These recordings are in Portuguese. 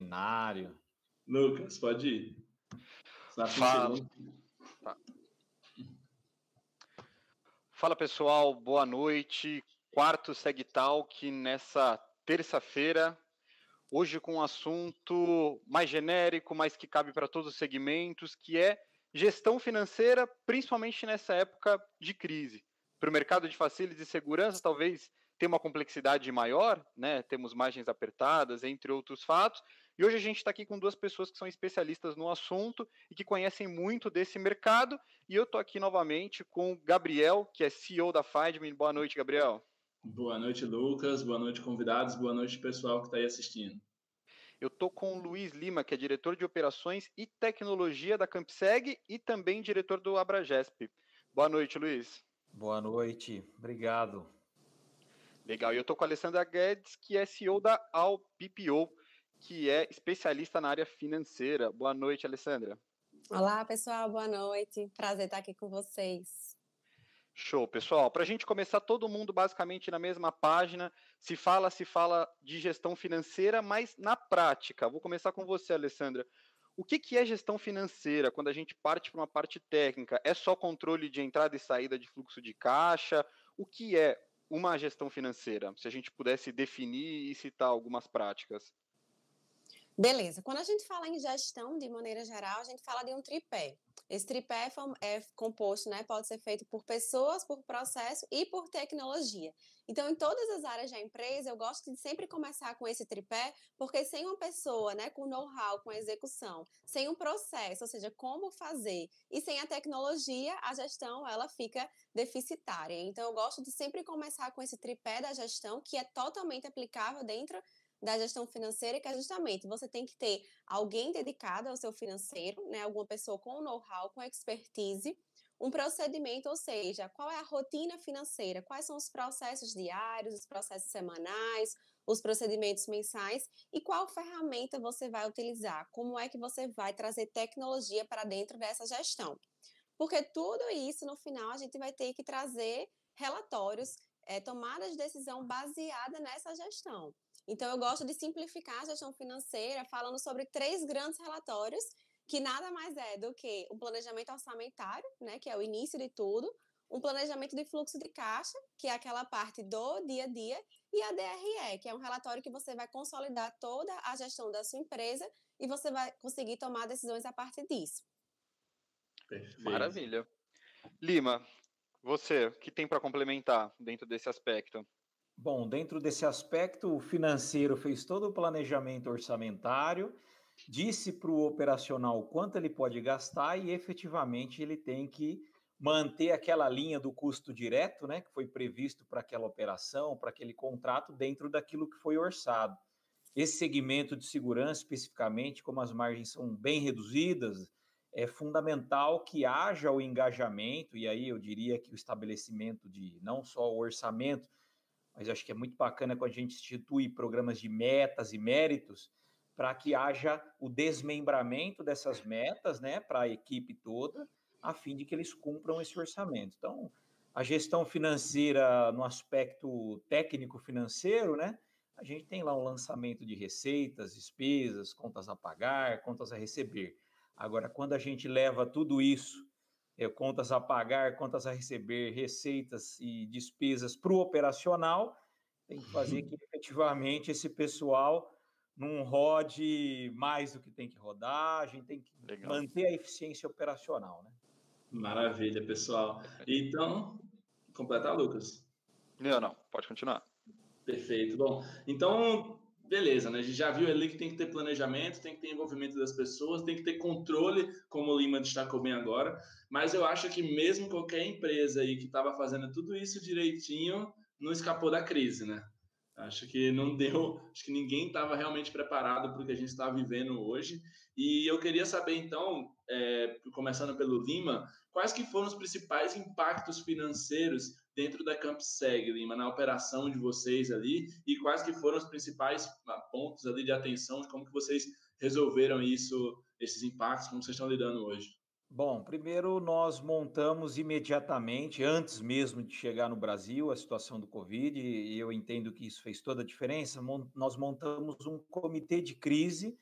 Cenário. Lucas, pode ir. Fala. Fala, pessoal, boa noite. Quarto SegTalk nessa terça-feira. Hoje com um assunto mais genérico, mas que cabe para todos os segmentos, que é gestão financeira, principalmente nessa época de crise. Para o mercado de facilities e segurança, talvez tenha uma complexidade maior, né? Temos margens apertadas, entre outros fatos. E hoje a gente está aqui com duas pessoas que são especialistas no assunto e que conhecem muito desse mercado. E eu estou aqui novamente com o Gabriel, que é CEO da Findme. Boa noite, Gabriel. Boa noite, Lucas. Boa noite, convidados. Boa noite, pessoal que está aí assistindo. Eu estou com o Luiz Lima, que é diretor de operações e tecnologia da Campseg e também diretor do Abragesp. Boa noite, Luiz. Boa noite, obrigado. Legal, e eu estou com a Alessandra Guedes, que é CEO da AllPPO, que é especialista na área financeira. Boa noite, Alessandra. Olá, pessoal, boa noite. Prazer estar aqui com vocês. Show, pessoal. Para a gente começar, todo mundo basicamente na mesma página. Se fala de gestão financeira, mas na prática. Vou começar com você, Alessandra. O que é gestão financeira quando a gente parte para uma parte técnica? É só controle de entrada e saída de fluxo de caixa? O que é uma gestão financeira? Se a gente pudesse definir e citar algumas práticas. Beleza, quando a gente fala em gestão, de maneira geral, a gente fala de um tripé. Esse tripé é composto, né, pode ser feito por pessoas, por processo e por tecnologia. Então, em todas as áreas da empresa, eu gosto de sempre começar com esse tripé, porque sem uma pessoa, né, com know-how, com execução, sem um processo, ou seja, como fazer, e sem a tecnologia, a gestão, ela fica deficitária. Então, eu gosto de sempre começar com esse tripé da gestão, que é totalmente aplicável dentro da gestão financeira, que é justamente você tem que ter alguém dedicado ao seu financeiro, né, alguma pessoa com know-how, com expertise, um procedimento, ou seja, qual é a rotina financeira, quais são os processos diários, os processos semanais, os procedimentos mensais e qual ferramenta você vai utilizar, como é que você vai trazer tecnologia para dentro dessa gestão. Porque tudo isso, no final, a gente vai ter que trazer relatórios, tomadas de decisão baseada nessa gestão. Então, eu gosto de simplificar a gestão financeira falando sobre 3 grandes relatórios, que nada mais é do que um planejamento orçamentário, né, que é o início de tudo, um planejamento de fluxo de caixa, que é aquela parte do dia a dia, e a DRE, que é um relatório que você vai consolidar toda a gestão da sua empresa e você vai conseguir tomar decisões a partir disso. Perfeito. Maravilha. Lima, você, o que tem para complementar dentro desse aspecto? Bom, dentro desse aspecto, o financeiro fez todo o planejamento orçamentário, disse para o operacional quanto ele pode gastar e efetivamente ele tem que manter aquela linha do custo direto, né, que foi previsto para aquela operação, para aquele contrato, dentro daquilo que foi orçado. Esse segmento de segurança, especificamente, como as margens são bem reduzidas, é fundamental que haja o engajamento, e aí eu diria que o estabelecimento de não só o orçamento, mas acho que é muito bacana quando a gente institui programas de metas e méritos para que haja o desmembramento dessas metas, né, para a equipe toda, a fim de que eles cumpram esse orçamento. Então, a gestão financeira no aspecto técnico-financeiro, né, a gente tem lá um lançamento de receitas, despesas, contas a pagar, contas a receber. Agora, quando a gente leva tudo isso, contas a pagar, contas a receber, receitas e despesas para o operacional, tem que fazer que efetivamente esse pessoal não rode mais do que tem que rodar, a gente tem que manter a eficiência operacional, né? Maravilha, pessoal. Então, completar, Lucas? Não, pode continuar. Perfeito. Bom, então, beleza, né? A gente já viu ali que tem que ter planejamento, tem que ter envolvimento das pessoas, tem que ter controle, como o Lima destacou bem agora, mas eu acho que mesmo qualquer empresa aí que estava fazendo tudo isso direitinho, não escapou da crise, né? Acho que não deu, acho que ninguém estava realmente preparado para o que a gente está vivendo hoje. E eu queria saber, então, começando pelo Lima, quais que foram os principais impactos financeiros dentro da Campseg, Lima, na operação de vocês ali, e quais que foram os principais pontos ali de atenção, de como que vocês resolveram isso, esses impactos, como vocês estão lidando hoje? Bom, primeiro nós montamos imediatamente, antes mesmo de chegar no Brasil, a situação do Covid, e eu entendo que isso fez toda a diferença, nós montamos um comitê de crise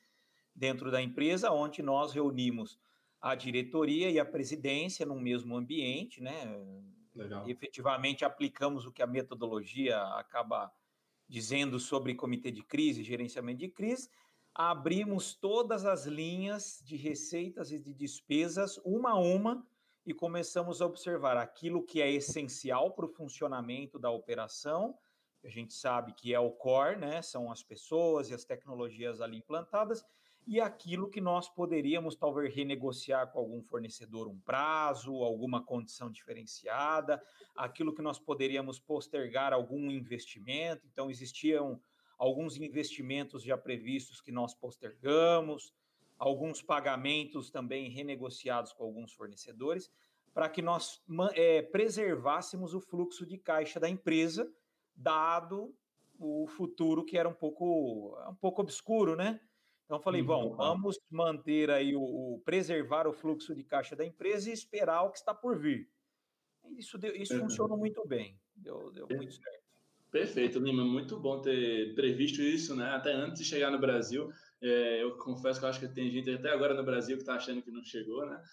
dentro da empresa, onde nós reunimos a diretoria e a presidência num mesmo ambiente, né? Legal. Efetivamente aplicamos o que a metodologia acaba dizendo sobre comitê de crise, gerenciamento de crise, abrimos todas as linhas de receitas e de despesas, uma a uma, e começamos a observar aquilo que é essencial para o funcionamento da operação. A gente sabe que é o core, né? São as pessoas e as tecnologias ali implantadas, e aquilo que nós poderíamos talvez renegociar com algum fornecedor um prazo, alguma condição diferenciada, aquilo que nós poderíamos postergar algum investimento. Então, existiam alguns investimentos já previstos que nós postergamos, alguns pagamentos também renegociados com alguns fornecedores, para que nós preservássemos o fluxo de caixa da empresa, dado o futuro que era um pouco obscuro, né? Então, falei, bom, vamos manter aí preservar o fluxo de caixa da empresa e esperar o que está por vir. Isso funcionou muito bem, deu muito certo. Perfeito, Lima, muito bom ter previsto isso, né? Até antes de chegar no Brasil. Eu confesso que eu acho que tem gente até agora no Brasil que está achando que não chegou, né?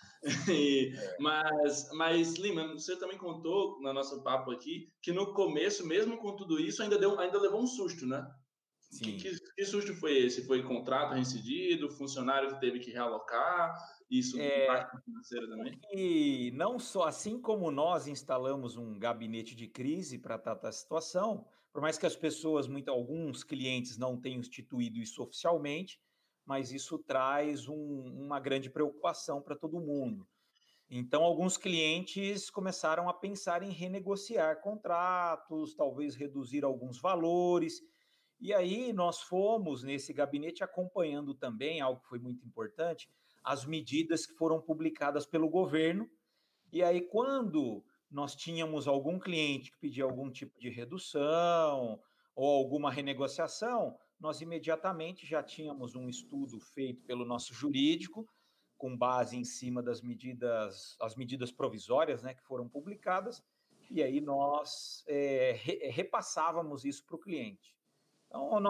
Mas, Lima, você também contou no nosso papo aqui que no começo, mesmo com tudo isso, ainda levou um susto, né? Que susto foi esse? Foi contrato reincidido, funcionário que teve que realocar, isso impacto financeiro também? E não só, assim como nós instalamos um gabinete de crise para tratar a situação, por mais que as pessoas, alguns clientes não tenham instituído isso oficialmente, mas isso traz uma grande preocupação para todo mundo. Então, alguns clientes começaram a pensar em renegociar contratos, talvez reduzir alguns valores. E aí nós fomos nesse gabinete acompanhando também, algo que foi muito importante, as medidas que foram publicadas pelo governo. E aí, quando nós tínhamos algum cliente que pedia algum tipo de redução ou alguma renegociação, nós imediatamente já tínhamos um estudo feito pelo nosso jurídico, com base em cima das as medidas provisórias, né, que foram publicadas, e aí nós repassávamos isso para o cliente. Então,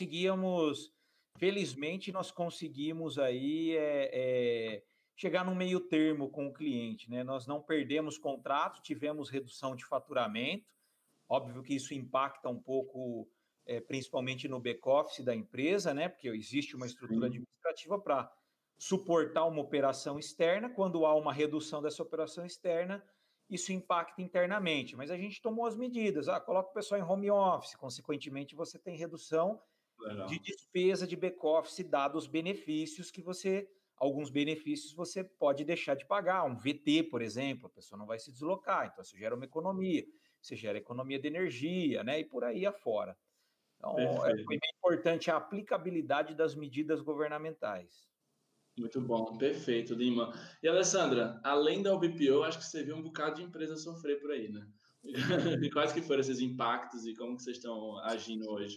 felizmente, nós conseguimos aí chegar no meio termo com o cliente, né? Nós não perdemos contrato, tivemos redução de faturamento. Óbvio que isso impacta um pouco, principalmente no back-office da empresa, né? Porque existe uma estrutura administrativa para suportar uma operação externa. Quando há uma redução dessa operação externa, isso impacta internamente, mas a gente tomou as medidas, coloca o pessoal em home office, consequentemente você tem redução de despesa de back-office, dados os benefícios alguns benefícios você pode deixar de pagar, um VT, por exemplo, a pessoa não vai se deslocar, então isso gera uma economia, você gera economia de energia, né, e por aí afora. Então, foi bem importante a aplicabilidade das medidas governamentais. Muito bom, perfeito, Lima. E Alessandra, além da UBPO, acho que você viu um bocado de empresa sofrer por aí, né? E quais que foram esses impactos e como que vocês estão agindo hoje?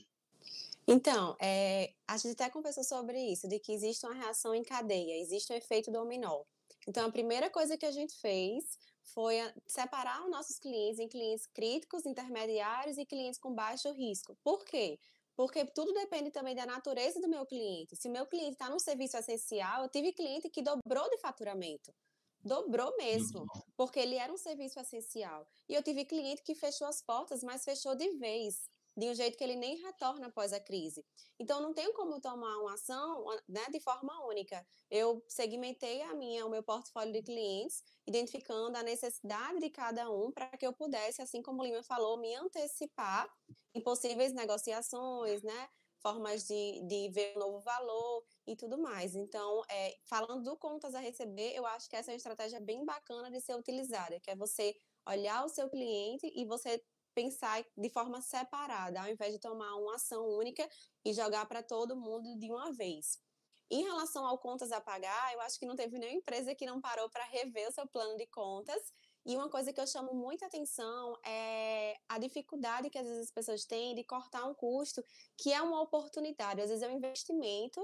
Então, a gente até conversou sobre isso, de que existe uma reação em cadeia, existe um efeito dominó. Então, a primeira coisa que a gente fez foi separar os nossos clientes em clientes críticos, intermediários e clientes com baixo risco. Por quê? Porque tudo depende também da natureza do meu cliente. Se o meu cliente está no serviço essencial, eu tive cliente que dobrou de faturamento. Dobrou mesmo, porque ele era um serviço essencial. E eu tive cliente que fechou as portas, mas fechou de vez, de um jeito que ele nem retorna após a crise. Então, não tenho como tomar uma ação, né, de forma única. Eu segmentei o meu portfólio de clientes, identificando a necessidade de cada um para que eu pudesse, assim como o Lima falou, me antecipar em possíveis negociações, né, formas de ver um novo valor e tudo mais. Então, falando do contas a receber, eu acho que essa é uma estratégia bem bacana de ser utilizada, que é você olhar o seu cliente e você pensar de forma separada, ao invés de tomar uma ação única e jogar para todo mundo de uma vez. Em relação ao contas a pagar, eu acho que não teve nenhuma empresa que não parou para rever o seu plano de contas. E uma coisa que eu chamo muita atenção é a dificuldade que às vezes as pessoas têm de cortar um custo, que é uma oportunidade. Às vezes é um investimento,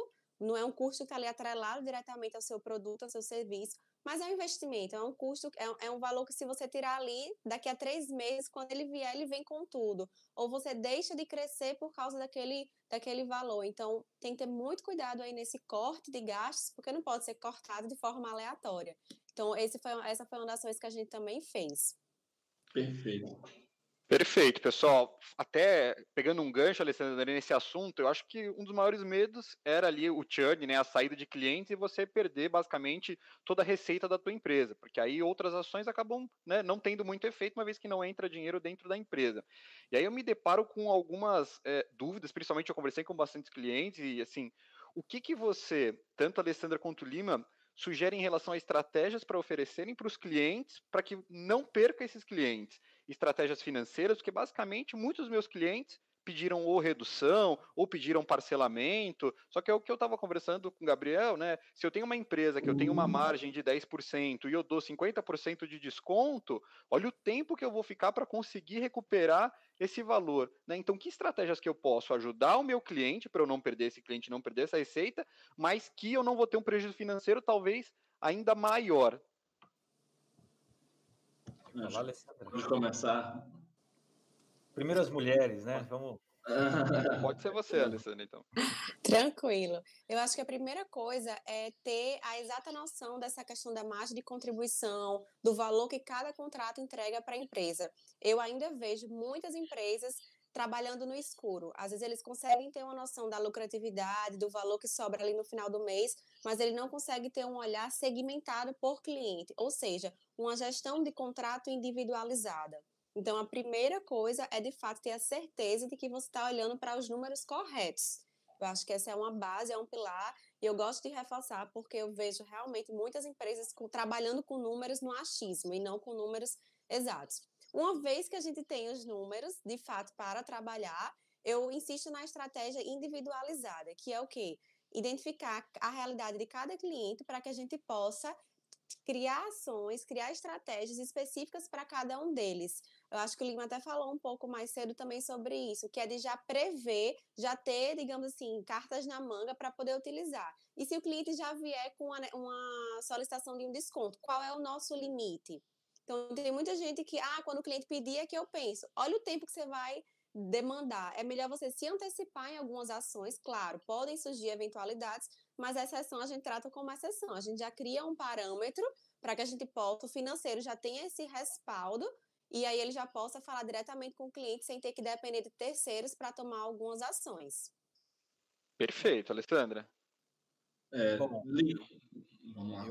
não é um custo que está ali atrelado diretamente ao seu produto, ao seu serviço, mas é um investimento, é um custo, é um valor que se você tirar ali, daqui a 3 meses, quando ele vier, ele vem com tudo. Ou você deixa de crescer por causa daquele valor. Então, tem que ter muito cuidado aí nesse corte de gastos, porque não pode ser cortado de forma aleatória. Então, essa foi uma das coisas que a gente também fez. Perfeito. Perfeito, pessoal. Até pegando um gancho, Alessandra, nesse assunto, eu acho que um dos maiores medos era ali o churn, né, a saída de clientes e você perder basicamente toda a receita da tua empresa, porque aí outras ações acabam, né, não tendo muito efeito, uma vez que não entra dinheiro dentro da empresa. E aí eu me deparo com algumas dúvidas, principalmente eu conversei com bastantes clientes e assim, o que você, tanto a Alessandra quanto o Lima, sugere em relação a estratégias para oferecerem para os clientes, para que não perca esses clientes? Estratégias financeiras, porque basicamente muitos dos meus clientes pediram ou redução, ou pediram parcelamento, só que é o que eu estava conversando com o Gabriel, né? Se eu tenho uma empresa que eu tenho uma margem de 10% e eu dou 50% de desconto, olha o tempo que eu vou ficar para conseguir recuperar esse valor, né? Então, que estratégias que eu posso ajudar o meu cliente, para eu não perder esse cliente, não perder essa receita, mas que eu não vou ter um prejuízo financeiro talvez ainda maior? Pode começar. Primeiro as mulheres, né? Vamos. Pode ser você, Alessandra, então. Tranquilo. Eu acho que a primeira coisa é ter a exata noção dessa questão da margem de contribuição, do valor que cada contrato entrega para a empresa. Eu ainda vejo muitas empresas trabalhando no escuro. Às vezes eles conseguem ter uma noção da lucratividade, do valor que sobra ali no final do mês, mas ele não consegue ter um olhar segmentado por cliente, ou seja, uma gestão de contrato individualizada. Então, a primeira coisa é, de fato, ter a certeza de que você está olhando para os números corretos. Eu acho que essa é uma base, é um pilar, e eu gosto de reforçar porque eu vejo realmente muitas empresas trabalhando com números no achismo e não com números exatos. Uma vez que a gente tem os números, de fato, para trabalhar, eu insisto na estratégia individualizada, que é o quê? Identificar a realidade de cada cliente para que a gente possa criar ações, criar estratégias específicas para cada um deles. Eu acho que o Lima até falou um pouco mais cedo também sobre isso, que é de já prever, já ter, digamos assim, cartas na manga para poder utilizar. E se o cliente já vier com uma solicitação de um desconto, qual é o nosso limite? Então, tem muita gente que, quando o cliente pedir é que eu penso, olha o tempo que você vai demandar. É melhor você se antecipar em algumas ações, claro, podem surgir eventualidades, mas a exceção a gente trata como exceção. A gente já cria um parâmetro para que a gente possa, o financeiro já tenha esse respaldo e aí ele já possa falar diretamente com o cliente sem ter que depender de terceiros para tomar algumas ações. Perfeito, Alessandra. Bom, Vamos lá.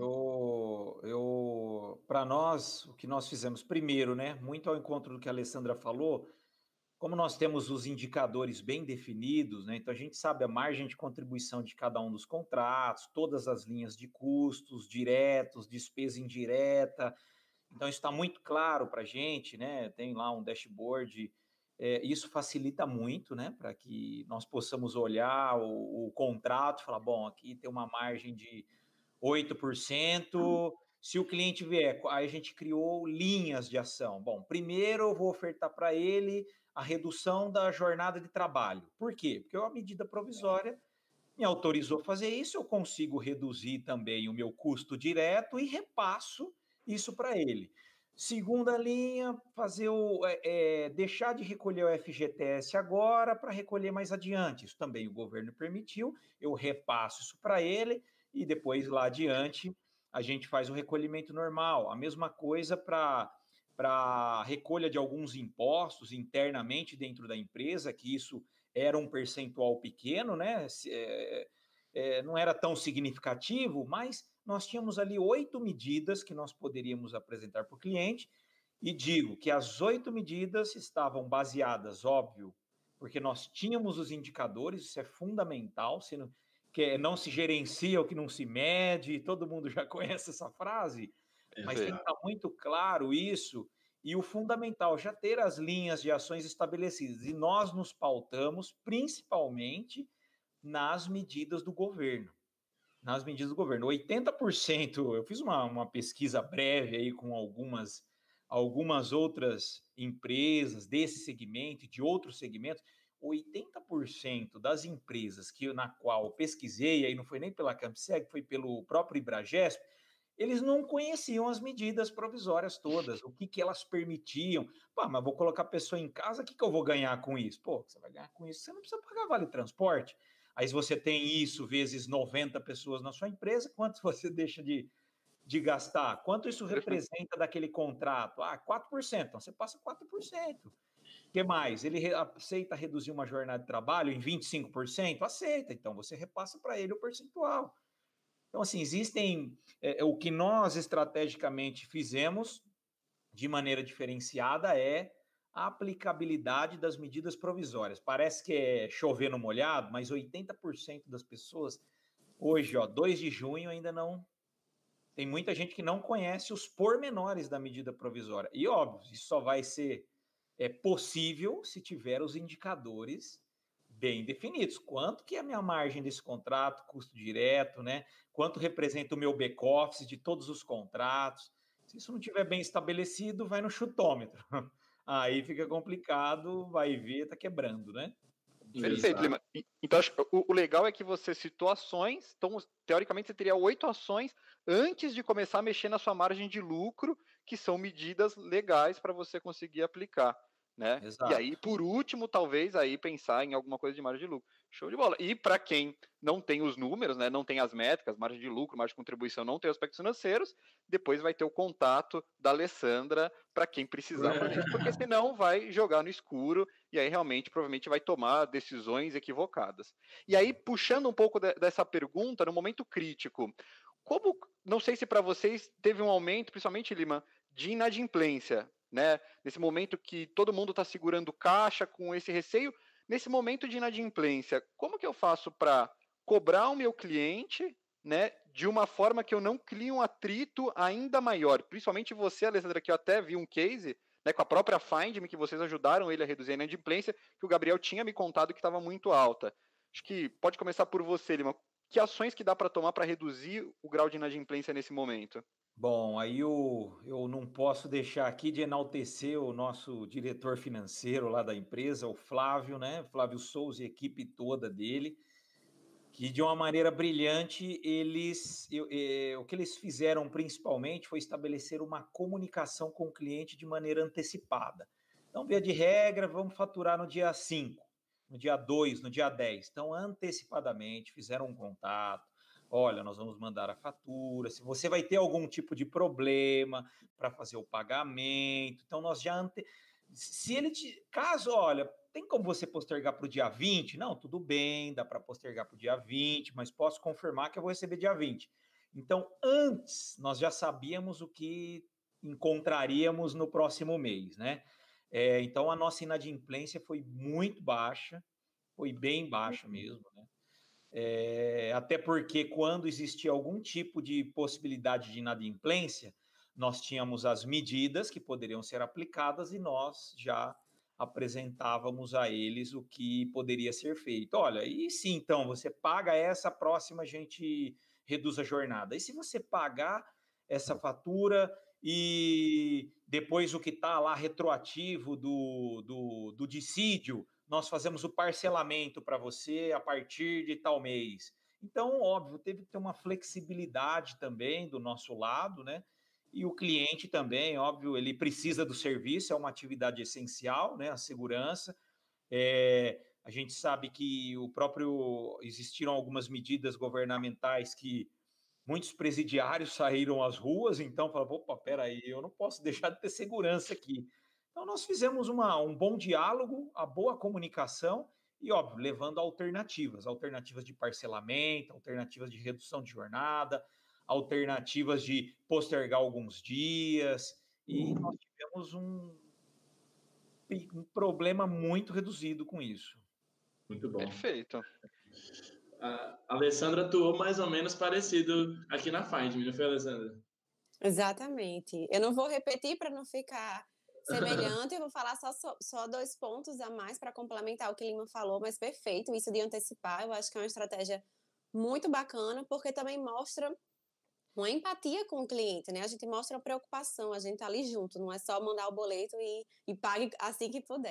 para nós, o que nós fizemos primeiro, né? Muito ao encontro do que a Alessandra falou, como nós temos os indicadores bem definidos, né? Então a gente sabe a margem de contribuição de cada um dos contratos, todas as linhas de custos diretos, despesa indireta. Então isso está muito claro para a gente, né? Tem lá um dashboard. Isso facilita muito, né? Para que nós possamos olhar o contrato e falar, bom, aqui tem uma margem de 8%. Se o cliente vier, aí a gente criou linhas de ação. Bom, primeiro eu vou ofertar para ele a redução da jornada de trabalho. Por quê? Porque a medida provisória me autorizou a fazer isso, eu consigo reduzir também o meu custo direto e repasso isso para ele. Segunda linha, deixar de recolher o FGTS agora para recolher mais adiante. Isso também o governo permitiu, eu repasso isso para ele e depois lá adiante a gente faz o recolhimento normal. A mesma coisa para recolha de alguns impostos internamente dentro da empresa, que isso era um percentual pequeno, né? Não era tão significativo, mas nós tínhamos ali 8 medidas que nós poderíamos apresentar para o cliente, e digo que as 8 medidas estavam baseadas, óbvio, porque nós tínhamos os indicadores, isso é fundamental, que não se gerencia o que não se mede, todo mundo já conhece essa frase, mas tem que estar muito claro isso, e o fundamental, já ter as linhas de ações estabelecidas. E nós nos pautamos principalmente nas medidas do governo. Nas medidas do governo. 80%, eu fiz uma pesquisa breve aí com algumas outras empresas desse segmento e de outros segmentos, 80% das empresas na qual eu pesquisei, aí não foi nem pela Campseg, foi pelo próprio Ibragesp, eles não conheciam as medidas provisórias todas, o que elas permitiam. Pô, mas vou colocar a pessoa em casa, o que eu vou ganhar com isso? Pô, você vai ganhar com isso, você não precisa pagar vale transporte. Aí se você tem isso vezes 90 pessoas na sua empresa, quanto você deixa de gastar? Quanto isso representa daquele contrato? 4%, então você passa 4%. O que mais? Ele aceita reduzir uma jornada de trabalho em 25%? Aceita, então você repassa para ele o percentual. Então, assim, existem o que nós estrategicamente fizemos de maneira diferenciada é a aplicabilidade das medidas provisórias. Parece que é chover no molhado, mas 80% das pessoas hoje, 2 de junho, ainda não. Tem muita gente que não conhece os pormenores da medida provisória. E, óbvio, isso só vai ser possível se tiver os indicadores bem definidos. Quanto que é a minha margem desse contrato, custo direto, né? Quanto representa o meu back-office de todos os contratos. Se isso não estiver bem estabelecido, vai no chutômetro. Aí fica complicado, vai ver, tá quebrando, né? Perfeito, Lima. Então, o legal é que você citou ações, então, teoricamente, você teria 8 ações antes de começar a mexer na sua margem de lucro, que são medidas legais para você conseguir aplicar, né? Exato. E aí, por último, talvez, aí pensar em alguma coisa de margem de lucro. Show de bola. E para quem não tem os números, né, não tem as métricas, margem de lucro, margem de contribuição, não tem os aspectos financeiros, depois vai ter o contato da Alessandra para quem precisar fazer isso, porque senão vai jogar no escuro e aí realmente, provavelmente, vai tomar decisões equivocadas. E aí, puxando um pouco dessa pergunta, no momento crítico, como, não sei se para vocês teve um aumento, principalmente, Lima, de inadimplência, né? Nesse momento que todo mundo está segurando caixa com esse receio, nesse momento de inadimplência, como que eu faço para cobrar o meu cliente, né, de uma forma que eu não crie um atrito ainda maior? Principalmente você, Alessandra, que eu até vi um case, né, com a própria Find.me, que vocês ajudaram ele a reduzir a inadimplência, que o Gabriel tinha me contado que estava muito alta. Acho que pode começar por você, Lima. Que ações que dá para tomar para reduzir o grau de inadimplência nesse momento? Bom, aí eu não posso deixar aqui de enaltecer o nosso diretor financeiro lá da empresa, o Flávio, né? Flávio Souza e a equipe toda dele, que de uma maneira brilhante, o que eles fizeram principalmente foi estabelecer uma comunicação com o cliente de maneira antecipada. Então, via de regra, vamos faturar no dia 5, no dia 2, no dia 10. Então, antecipadamente, fizeram um contato. Olha, nós vamos mandar a fatura. Se você vai ter algum tipo de problema para fazer o pagamento, então nós já se ele caso, olha, tem como você postergar para o dia 20? Não, tudo bem, dá para postergar para o dia 20, mas posso confirmar que eu vou receber dia 20. Então, antes, nós já sabíamos o que encontraríamos no próximo mês, né? Então, a nossa inadimplência foi muito baixa, foi bem baixa mesmo, né? Até porque quando existia algum tipo de possibilidade de inadimplência, nós tínhamos as medidas que poderiam ser aplicadas e nós já apresentávamos a eles o que poderia ser feito. Olha, e se então você paga essa, próxima a gente reduz a jornada. E se você pagar essa fatura e depois o que está lá retroativo do dissídio, nós fazemos o parcelamento para você a partir de tal mês. Então, óbvio, teve que ter uma flexibilidade também do nosso lado, né? E o cliente também, óbvio, ele precisa do serviço, é uma atividade essencial, né? A segurança. A gente sabe que existiram algumas medidas governamentais que muitos presidiários saíram às ruas, então falaram, opa, peraí, eu não posso deixar de ter segurança aqui. Então, nós fizemos um bom diálogo, a boa comunicação e, óbvio, levando alternativas de parcelamento, alternativas de redução de jornada, alternativas de postergar alguns dias, e nós tivemos um problema muito reduzido com isso. Muito bom. Perfeito. A Alessandra atuou mais ou menos parecido aqui na Find.me, não foi, Alessandra? Exatamente. Eu não vou repetir para não ficar semelhante, eu vou falar só 2 pontos a mais para complementar o que o Lima falou, mas perfeito, isso de antecipar, eu acho que é uma estratégia muito bacana, porque também mostra uma empatia com o cliente, né? A gente mostra a preocupação, a gente tá ali junto, não é só mandar o boleto e pague assim que puder.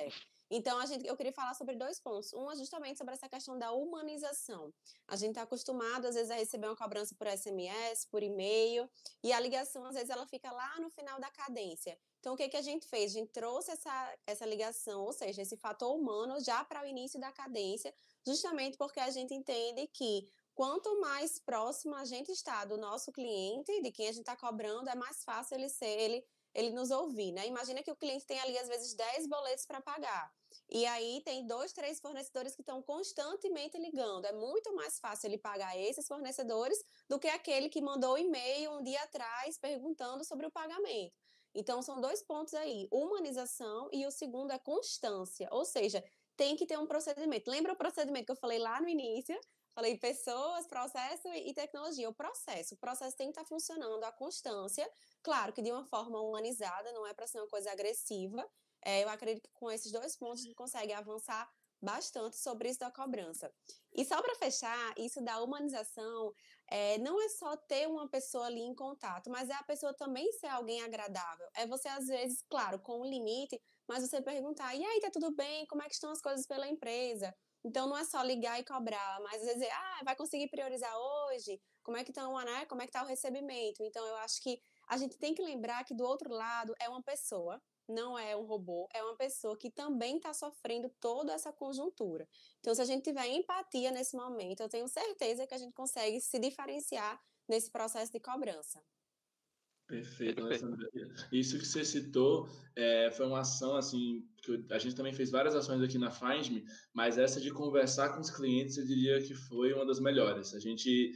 Então, eu queria falar sobre 2 pontos. Um é justamente sobre essa questão da humanização. A gente está acostumado, às vezes, a receber uma cobrança por SMS, por e-mail, e a ligação, às vezes, ela fica lá no final da cadência. Então, o que a gente fez? A gente trouxe essa ligação, ou seja, esse fator humano já para o início da cadência, justamente porque a gente entende que quanto mais próximo a gente está do nosso cliente, de quem a gente está cobrando, é mais fácil ele nos ouvir, né? Imagina que o cliente tem ali, às vezes, 10 boletos para pagar. E aí tem 2, 3 fornecedores que estão constantemente ligando. É muito mais fácil ele pagar esses fornecedores do que aquele que mandou um e-mail um dia atrás perguntando sobre o pagamento. Então, são 2 pontos aí, humanização e o segundo é constância, ou seja, tem que ter um procedimento. Lembra o procedimento que eu falei lá no início? Falei pessoas, processo e tecnologia. O processo tem que estar funcionando, a constância, claro que de uma forma humanizada, não é para ser uma coisa agressiva. Eu acredito que com esses 2 pontos a gente consegue avançar bastante sobre isso da cobrança. E só para fechar, isso da humanização, não é só ter uma pessoa ali em contato, mas é a pessoa também ser alguém agradável. É você, às vezes, claro, com um limite, mas você perguntar, e aí, tá tudo bem? Como é que estão as coisas pela empresa? Então, não é só ligar e cobrar, mas às vezes, vai conseguir priorizar hoje? Como é que estão, né? Como é que está o recebimento? Então, eu acho que a gente tem que lembrar que do outro lado é uma pessoa, não é um robô, é uma pessoa que também está sofrendo toda essa conjuntura. Então, se a gente tiver empatia nesse momento, eu tenho certeza que a gente consegue se diferenciar nesse processo de cobrança. Perfeito, Alessandra. Isso que você citou foi uma ação assim que a gente também fez várias ações aqui na Find Me, mas essa de conversar com os clientes eu diria que foi uma das melhores. A gente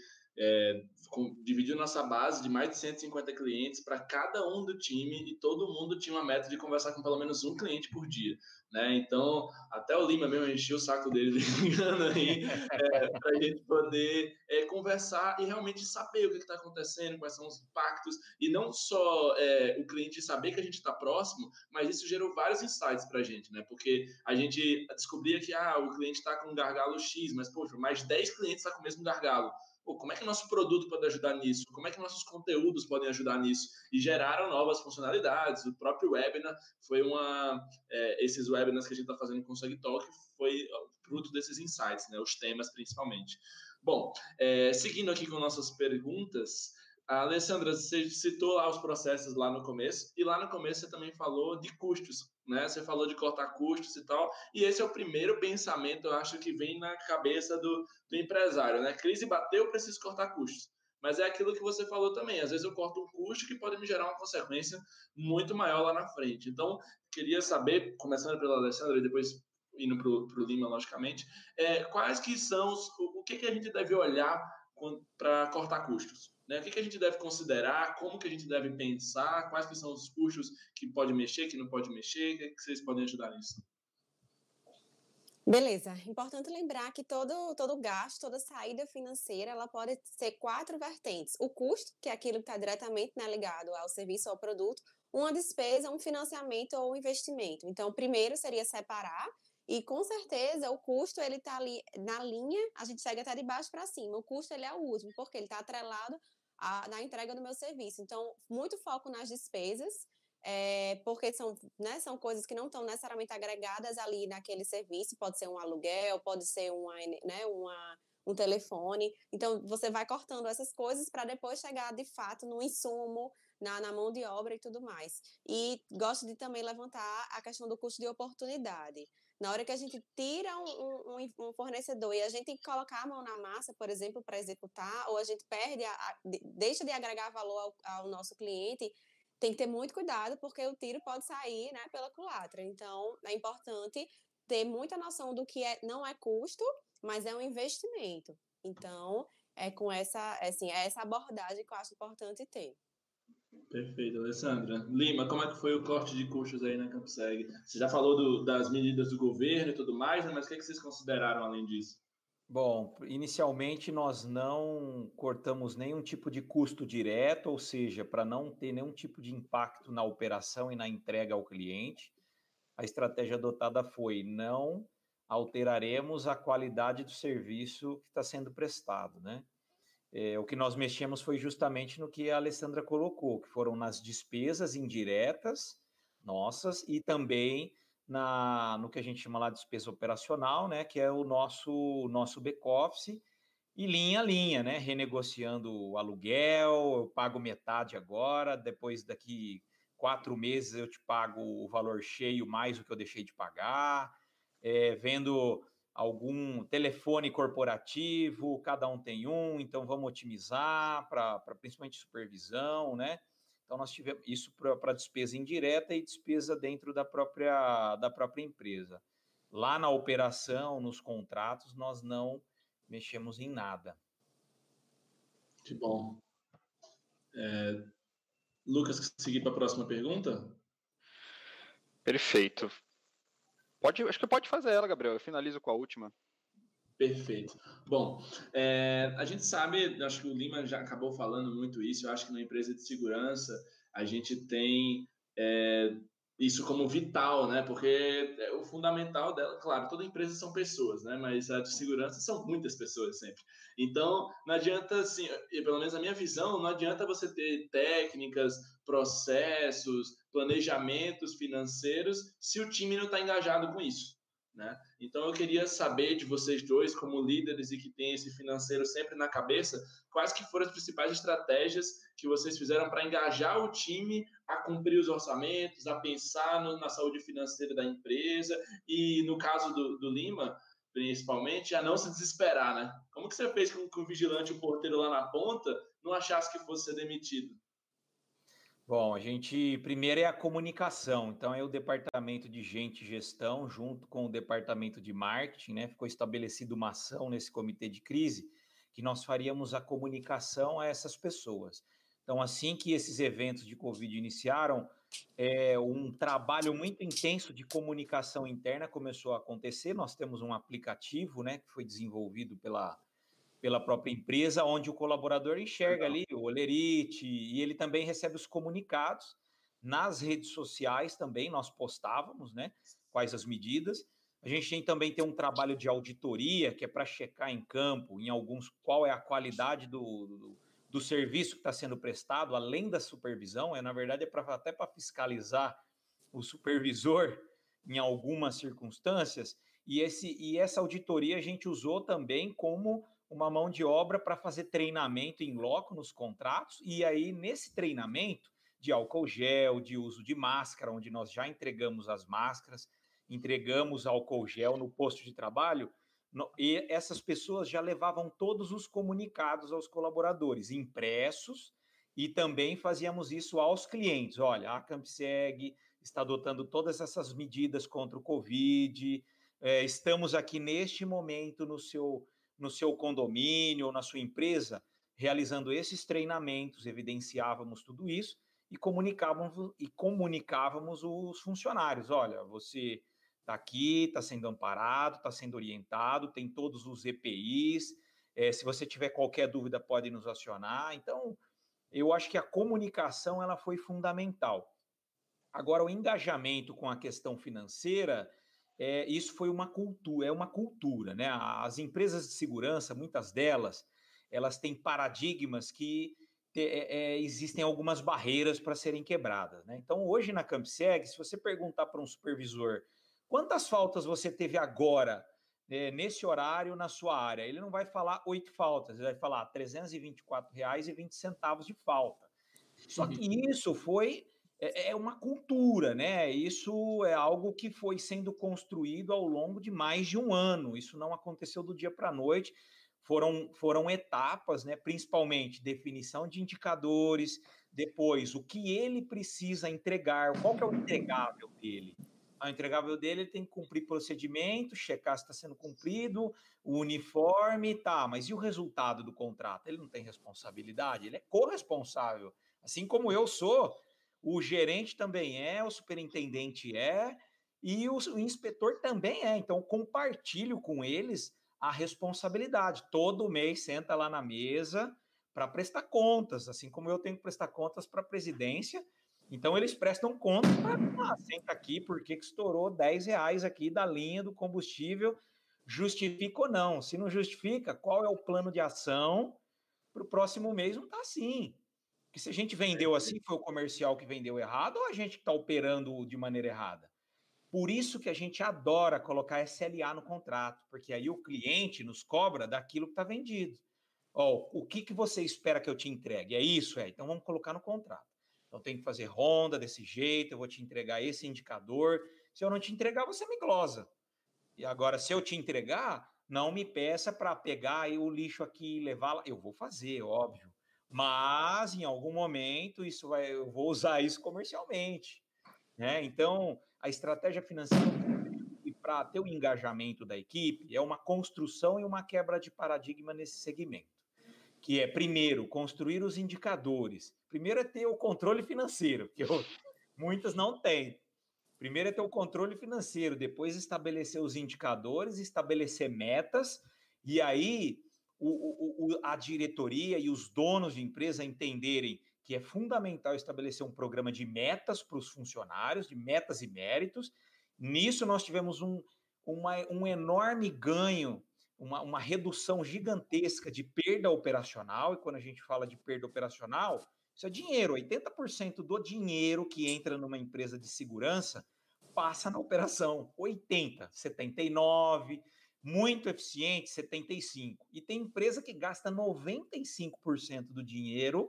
dividiu nossa base de mais de 150 clientes para cada um do time e todo mundo tinha uma meta de conversar com pelo menos um cliente por dia, né? Então, até o Lima mesmo encheu o saco dele ligando aí para a gente poder conversar e realmente saber o que está acontecendo, quais são os impactos, e não só o cliente saber que a gente está próximo, mas isso gerou vários insights para a gente, né? Porque a gente descobria que o cliente está com um gargalo X, mas, poxa, mais 10 clientes estão com o mesmo gargalo. Pô, como é que o nosso produto pode ajudar nisso? Como é que nossos conteúdos podem ajudar nisso? E geraram novas funcionalidades. O próprio webinar foi esses webinars que a gente está fazendo com o SegTalk foi fruto desses insights, né? Os temas principalmente. Bom, seguindo aqui com nossas perguntas, a Alessandra, você citou lá os processos lá no começo, e lá no começo você também falou de custos, né? Você falou de cortar custos e tal, e esse é o primeiro pensamento, eu acho, que vem na cabeça do empresário, né? Crise bateu, preciso cortar custos. Mas é aquilo que você falou também, às vezes eu corto um custo que pode me gerar uma consequência muito maior lá na frente. Então, queria saber, começando pela Alessandra e depois indo para o Lima, logicamente, quais que são, o que a gente deve olhar para cortar custos? Né? O que a gente deve considerar, como que a gente deve pensar, quais que são os custos que pode mexer, que não pode mexer, o que vocês podem ajudar nisso? Beleza, importante lembrar que todo gasto, toda saída financeira, ela pode ser 4 vertentes. O custo, que é aquilo que está diretamente, né, ligado ao serviço ou ao produto, uma despesa, um financiamento ou um investimento. Então, primeiro seria separar, e com certeza o custo ele está ali na linha, a gente segue até de baixo para cima. O custo ele é o último, porque ele está atrelado na entrega do meu serviço. Então, muito foco nas despesas, porque são coisas que não estão necessariamente agregadas ali naquele serviço, pode ser um aluguel, pode ser um telefone. Então, você vai cortando essas coisas para depois chegar, de fato, no insumo, na mão de obra e tudo mais. E gosto de também levantar a questão do custo de oportunidade. Na hora que a gente tira um fornecedor e a gente tem que colocar a mão na massa, por exemplo, para executar, ou a gente deixa de agregar valor ao nosso cliente, tem que ter muito cuidado, porque o tiro pode sair, né, pela culatra. Então, é importante ter muita noção do que não é custo, mas é um investimento. Então, é essa abordagem que eu acho importante ter. Perfeito, Alessandra. Lima, como é que foi o corte de custos aí na Campseg? Você já falou das medidas do governo e tudo mais, né? Mas o que vocês consideraram além disso? Bom, inicialmente nós não cortamos nenhum tipo de custo direto, ou seja, para não ter nenhum tipo de impacto na operação e na entrega ao cliente. A estratégia adotada foi: não alteraremos a qualidade do serviço que está sendo prestado, né? O que nós mexemos foi justamente no que a Alessandra colocou, que foram nas despesas indiretas nossas e também no que a gente chama lá de despesa operacional, né, que é o nosso back-office, e linha a linha, né, renegociando o aluguel, eu pago metade agora, depois daqui 4 meses eu te pago o valor cheio mais o que eu deixei de pagar, vendo algum telefone corporativo, cada um tem um, então vamos otimizar para principalmente supervisão, né? Então nós tivemos isso para despesa indireta e despesa dentro da própria empresa. Lá na operação, nos contratos, nós não mexemos em nada. Que bom. Lucas, seguir para a próxima pergunta? Perfeito. Acho que pode fazer ela, Gabriel. Eu finalizo com a última. Perfeito. Bom, a gente sabe, acho que o Lima já acabou falando muito isso, eu acho que na empresa de segurança a gente tem isso como vital, né? Porque o fundamental dela, claro, toda empresa são pessoas, né? Mas a de segurança são muitas pessoas sempre. Então, não adianta, assim, pelo menos a minha visão, não adianta você ter técnicas, processos, planejamentos financeiros se o time não está engajado com isso. Né? Então eu queria saber de vocês dois, como líderes e que têm esse financeiro sempre na cabeça, quais que foram as principais estratégias que vocês fizeram para engajar o time a cumprir os orçamentos, a pensar na saúde financeira da empresa e, no caso do Lima, principalmente, a não se desesperar, né? Como que você fez com que o vigilante, o porteiro lá na ponta, não achasse que fosse ser demitido? Bom, a gente primeiro é a comunicação, então é o departamento de gente e gestão junto com o departamento de marketing, né? Ficou estabelecida uma ação nesse comitê de crise que nós faríamos a comunicação a essas pessoas. Então, assim que esses eventos de Covid iniciaram, um trabalho muito intenso de comunicação interna começou a acontecer. Nós temos um aplicativo, né, que foi desenvolvido pela própria empresa, onde o colaborador enxerga ali o Olerite e ele também recebe os comunicados. Nas redes sociais também nós postávamos, né, quais as medidas. A gente também tem um trabalho de auditoria, que é para checar em campo, em alguns, qual é a qualidade do serviço que está sendo prestado, além da supervisão, na verdade até para fiscalizar o supervisor em algumas circunstâncias, e essa auditoria a gente usou também como uma mão de obra para fazer treinamento em loco nos contratos, e aí nesse treinamento de álcool gel, de uso de máscara, onde nós já entregamos as máscaras, entregamos álcool gel no posto de trabalho, e essas pessoas já levavam todos os comunicados aos colaboradores, impressos, e também fazíamos isso aos clientes. Olha, a Campseg está adotando todas essas medidas contra o Covid, estamos aqui neste momento no seu condomínio ou na sua empresa, realizando esses treinamentos, evidenciávamos tudo isso e comunicávamos os funcionários. Olha, você está aqui, está sendo amparado, está sendo orientado, tem todos os EPIs, se você tiver qualquer dúvida pode nos acionar. Então, eu acho que a comunicação ela foi fundamental. Agora, o engajamento com a questão financeira, isso foi uma cultura, né? As empresas de segurança, muitas delas, elas têm paradigmas que existem algumas barreiras para serem quebradas, né? Então, hoje na Campseg, se você perguntar para um supervisor quantas faltas você teve agora, nesse horário, na sua área, ele não vai falar 8 faltas, ele vai falar R$ 324,20 de falta. Só que isso foi uma cultura, né? Isso é algo que foi sendo construído ao longo de mais de um ano. Isso não aconteceu do dia para a noite. Foram etapas, né? Principalmente definição de indicadores, depois o que ele precisa entregar, qual que é o entregável dele. O entregável dele ele tem que cumprir procedimento, checar se está sendo cumprido, o uniforme, tá, mas e o resultado do contrato? Ele não tem responsabilidade, ele é corresponsável. Assim como eu sou, o gerente também o superintendente e o inspetor também é. Então, compartilho com eles a responsabilidade. Todo mês senta lá na mesa para prestar contas, assim como eu tenho que prestar contas para a presidência. Então, eles prestam conta para senta aqui, porque estourou R$10 aqui da linha do combustível, justifica ou não? Se não justifica, qual é o plano de ação para o próximo mês? Não está assim. Porque se a gente vendeu assim, foi o comercial que vendeu errado ou a gente está operando de maneira errada? Por isso que a gente adora colocar SLA no contrato, porque aí o cliente nos cobra daquilo que está vendido. Ó, o que você espera que eu te entregue? É isso? Então vamos colocar no contrato. Então tem que fazer ronda desse jeito, eu vou te entregar esse indicador. Se eu não te entregar, você me glosa. E agora, se eu te entregar, não me peça para pegar o lixo aqui e levar lá. Eu vou fazer, óbvio. Mas em algum momento eu vou usar isso comercialmente. Né? Então, a estratégia financeira para ter o engajamento da equipe é uma construção e uma quebra de paradigma nesse segmento. Que é, primeiro, construir os indicadores. Primeiro é ter o controle financeiro, que muitas não têm. Primeiro é ter o controle financeiro, depois estabelecer os indicadores, estabelecer metas, e aí a diretoria e os donos de empresa entenderem que é fundamental estabelecer um programa de metas para os funcionários, de metas e méritos. Nisso nós tivemos um enorme ganho, uma redução gigantesca de perda operacional, e quando a gente fala de perda operacional, isso é dinheiro, 80% do dinheiro que entra numa empresa de segurança passa na operação, 80%, 79%, muito eficiente, 75%. E tem empresa que gasta 95% do dinheiro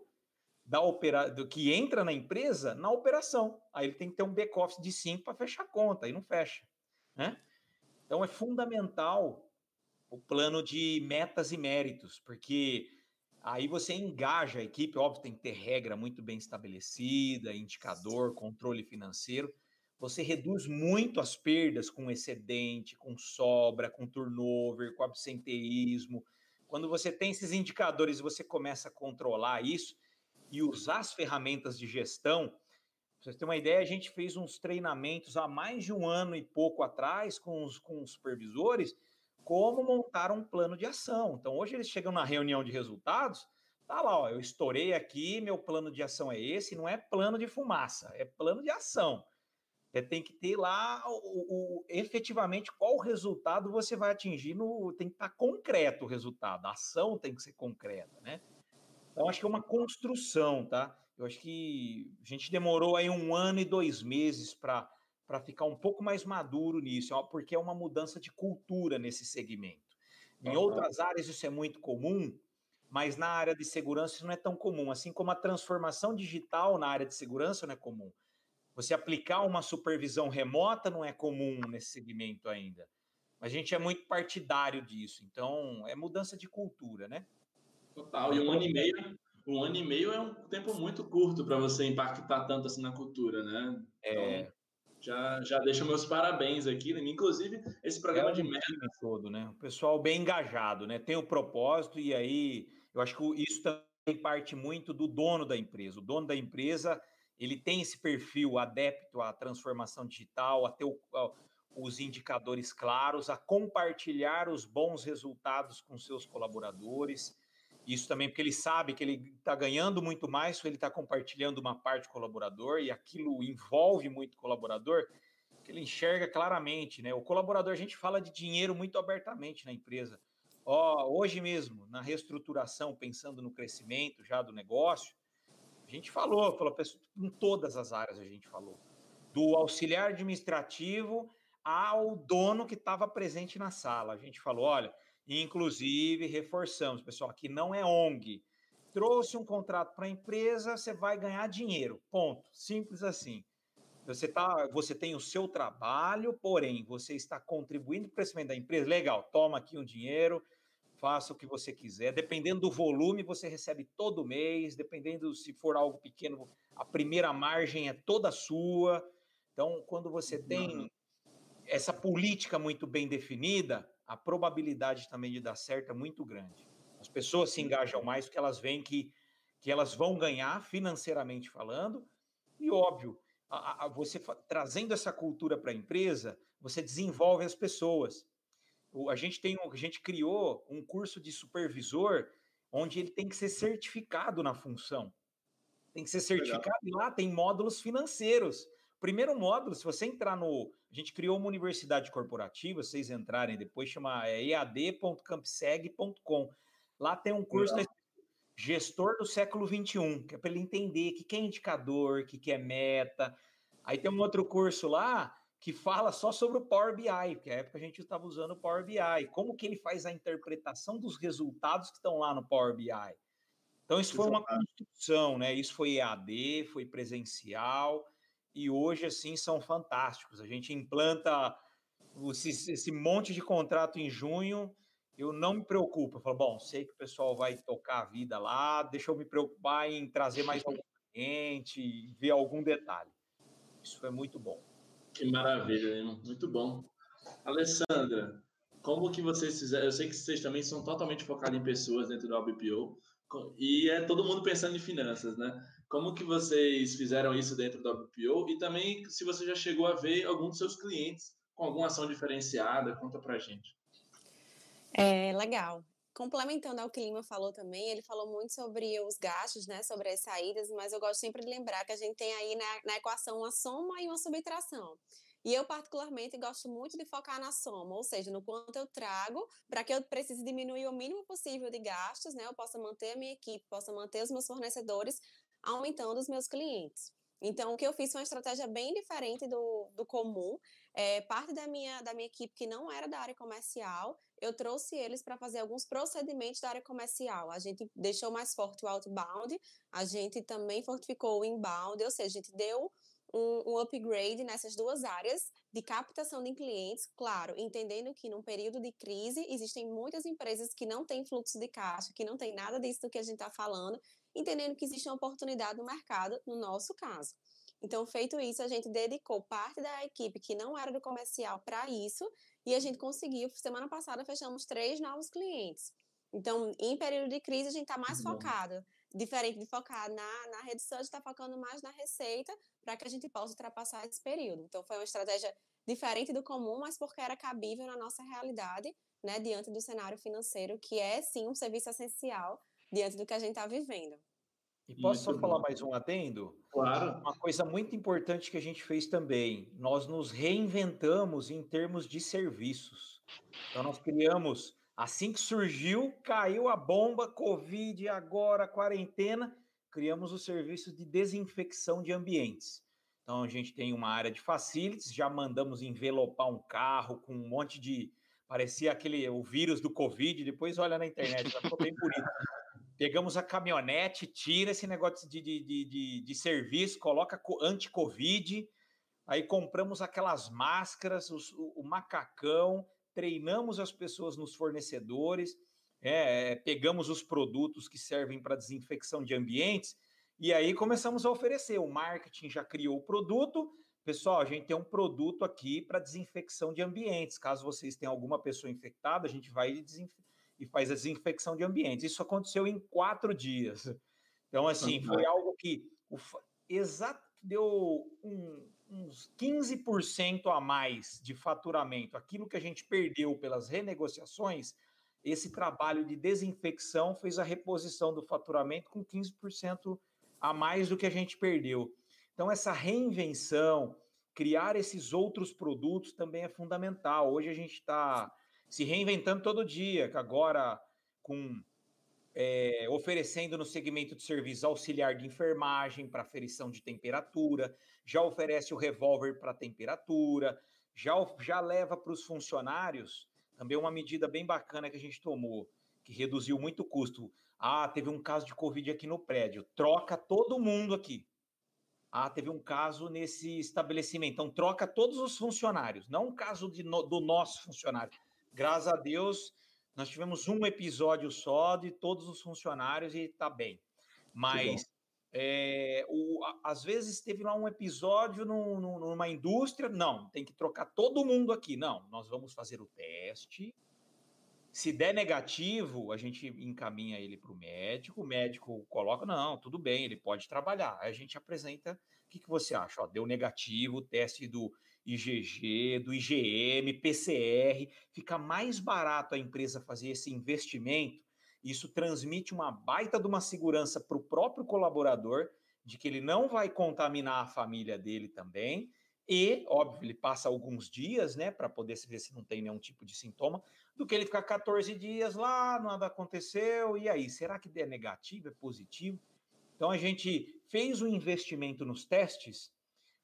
do que entra na empresa na operação. Aí ele tem que ter um back-office de 5 para fechar a conta, aí não fecha. Né? Então é fundamental o plano de metas e méritos, porque aí você engaja a equipe, óbvio, tem que ter regra muito bem estabelecida, indicador, controle financeiro. Você reduz muito as perdas com excedente, com sobra, com turnover, com absenteísmo. Quando você tem esses indicadores e você começa a controlar isso e usar as ferramentas de gestão, pra vocês terem uma ideia, a gente fez uns treinamentos há mais de 1 ano e pouco atrás com os supervisores, como montar um plano de ação. Então, hoje eles chegam na reunião de resultados, tá lá, ó, eu estourei aqui, meu plano de ação é esse, não é plano de fumaça, é plano de ação. Você tem que ter lá efetivamente qual resultado você vai atingir, tem que estar concreto o resultado, a ação tem que ser concreta, né? Então, acho que é uma construção, tá? Eu acho que a gente demorou aí 1 ano e 2 meses para ficar um pouco mais maduro nisso, porque é uma mudança de cultura nesse segmento. Em outras áreas isso é muito comum, mas na área de segurança isso não é tão comum, assim como a transformação digital na área de segurança não é comum. Você aplicar uma supervisão remota não é comum nesse segmento ainda. Mas a gente é muito partidário disso, então é mudança de cultura, né? Total, e 1 ano e meio é um tempo muito curto para você impactar tanto assim na cultura, né? Então, já deixo meus parabéns aqui, né? Inclusive, esse programa de metas todo, né? O pessoal bem engajado, né? Tem o propósito, e aí eu acho que isso também parte muito do dono da empresa. O dono da empresa, ele tem esse perfil adepto à transformação digital, a ter os indicadores claros, a compartilhar os bons resultados com seus colaboradores. Isso também porque ele sabe que ele está ganhando muito mais se ele está compartilhando uma parte do colaborador, e aquilo envolve muito o colaborador, que ele enxerga claramente, né? O colaborador, a gente fala de dinheiro muito abertamente na empresa. Hoje mesmo, na reestruturação, pensando no crescimento já do negócio, a gente falou em todas as áreas a gente falou. Do auxiliar administrativo ao dono que estava presente na sala. A gente falou, olha, inclusive reforçamos, pessoal, aqui não é ONG. Trouxe um contrato para a empresa, você vai ganhar dinheiro. Ponto. Simples assim. Você tem o seu trabalho, porém, você está contribuindo para o crescimento da empresa. Legal, toma aqui um dinheiro, faça o que você quiser. Dependendo do volume, você recebe todo mês. Dependendo se for algo pequeno, a primeira margem é toda sua. Então, quando você tem essa política muito bem definida, a probabilidade também de dar certo é muito grande. As pessoas se engajam mais porque elas veem que elas vão ganhar financeiramente falando, e óbvio, você trazendo essa cultura para a empresa, você desenvolve as pessoas. A gente criou um curso de supervisor onde ele tem que ser certificado na função. Tem que ser certificado. Legal. E lá tem módulos financeiros. Primeiro módulo, se você entrar no... A gente criou uma universidade corporativa, se vocês entrarem depois, chama ead.campseg.com. Lá tem um curso gestor do século XXI, que é para ele entender o que é indicador, o que é meta. Aí tem um outro curso lá, que fala só sobre o Power BI, porque na época a gente estava usando o Power BI, como que ele faz a interpretação dos resultados que estão lá no Power BI. Então, isso foi uma construção, né? Isso foi EAD, foi presencial, e hoje, assim, são fantásticos. A gente implanta esse monte de contrato em junho, eu não me preocupo. Eu falo, bom, sei que o pessoal vai tocar a vida lá, deixa eu me preocupar em trazer mais algum cliente e ver algum detalhe. Isso foi muito bom. Que maravilha, hein? Muito bom. Alessandra, como que vocês fizeram? Eu sei que vocês também são totalmente focados em pessoas dentro da BPO e é todo mundo pensando em finanças, né? Como que vocês fizeram isso dentro da BPO e também se você já chegou a ver algum dos seus clientes com alguma ação diferenciada, conta pra gente. Legal. Complementando ao que o Lima falou também, ele falou muito sobre os gastos, né, sobre as saídas, mas eu gosto sempre de lembrar que a gente tem aí na equação uma soma e uma subtração. E eu, particularmente, gosto muito de focar na soma, ou seja, no quanto eu trago para que eu precise diminuir o mínimo possível de gastos, né, eu possa manter a minha equipe, possa manter os meus fornecedores, aumentando os meus clientes. Então, o que eu fiz foi uma estratégia bem diferente do comum. Parte da minha equipe que não era da área comercial, eu trouxe eles para fazer alguns procedimentos da área comercial. A gente deixou mais forte o outbound, a gente também fortificou o inbound, ou seja, a gente deu um upgrade nessas duas áreas de captação de clientes, claro, entendendo que num período de crise existem muitas empresas que não têm fluxo de caixa, que não tem nada disso do que a gente está falando, entendendo que existe uma oportunidade no mercado, no nosso caso. Então, feito isso, a gente dedicou parte da equipe que não era do comercial para isso e a gente conseguiu, semana passada, fechamos 3 novos clientes. Então, em período de crise, a gente está mais focado. Diferente de focar na rede social, a gente está focando mais na receita para que a gente possa ultrapassar esse período. Então, foi uma estratégia diferente do comum, mas porque era cabível na nossa realidade, né, diante do cenário financeiro, que é, sim, um serviço essencial diante do que a gente está vivendo. E posso só falar mais um adendo? Claro. Uma coisa muito importante que a gente fez também, nós nos reinventamos em termos de serviços. Então, nós criamos, assim que surgiu, caiu a bomba, Covid, agora quarentena, criamos o serviço de desinfecção de ambientes. Então, a gente tem uma área de facilities, já mandamos envelopar um carro com um monte de... Parecia o vírus do Covid, depois olha na internet, já ficou bem bonito. Pegamos a caminhonete, tira esse negócio de serviço, coloca anti-Covid, aí compramos aquelas máscaras, o macacão, treinamos as pessoas nos fornecedores, pegamos os produtos que servem para desinfecção de ambientes, e aí começamos a oferecer. O marketing já criou o produto. Pessoal, a gente tem um produto aqui para desinfecção de ambientes. Caso vocês tenham alguma pessoa infectada, a gente vai e faz a desinfecção de ambientes. Isso aconteceu em 4 dias. Então, assim, foi algo que deu uns 15% a mais de faturamento. Aquilo que a gente perdeu pelas renegociações, esse trabalho de desinfecção fez a reposição do faturamento com 15% a mais do que a gente perdeu. Então, essa reinvenção, criar esses outros produtos também é fundamental. Hoje a gente está se reinventando todo dia, que agora oferecendo no segmento de serviço auxiliar de enfermagem para aferição de temperatura, já oferece o revólver para temperatura, já leva para os funcionários também uma medida bem bacana que a gente tomou, que reduziu muito o custo. Teve um caso de Covid aqui no prédio, troca todo mundo aqui. Teve um caso nesse estabelecimento, então troca todos os funcionários, não um caso do nosso funcionário. Graças a Deus, nós tivemos um episódio só de todos os funcionários e está bem. Mas, às vezes, teve lá um episódio numa indústria, não, tem que trocar todo mundo aqui. Não, nós vamos fazer o teste. Se der negativo, a gente encaminha ele para o médico coloca, não, tudo bem, ele pode trabalhar. Aí a gente apresenta, o que você acha? Deu negativo, teste do IgG, do IgM, PCR, fica mais barato a empresa fazer esse investimento, isso transmite uma baita de uma segurança para o próprio colaborador, de que ele não vai contaminar a família dele também, e, óbvio, ele passa alguns dias, né, para poder ver se não tem nenhum tipo de sintoma, do que ele ficar 14 dias lá, nada aconteceu, e aí, será que é negativo, é positivo? Então, a gente fez um investimento nos testes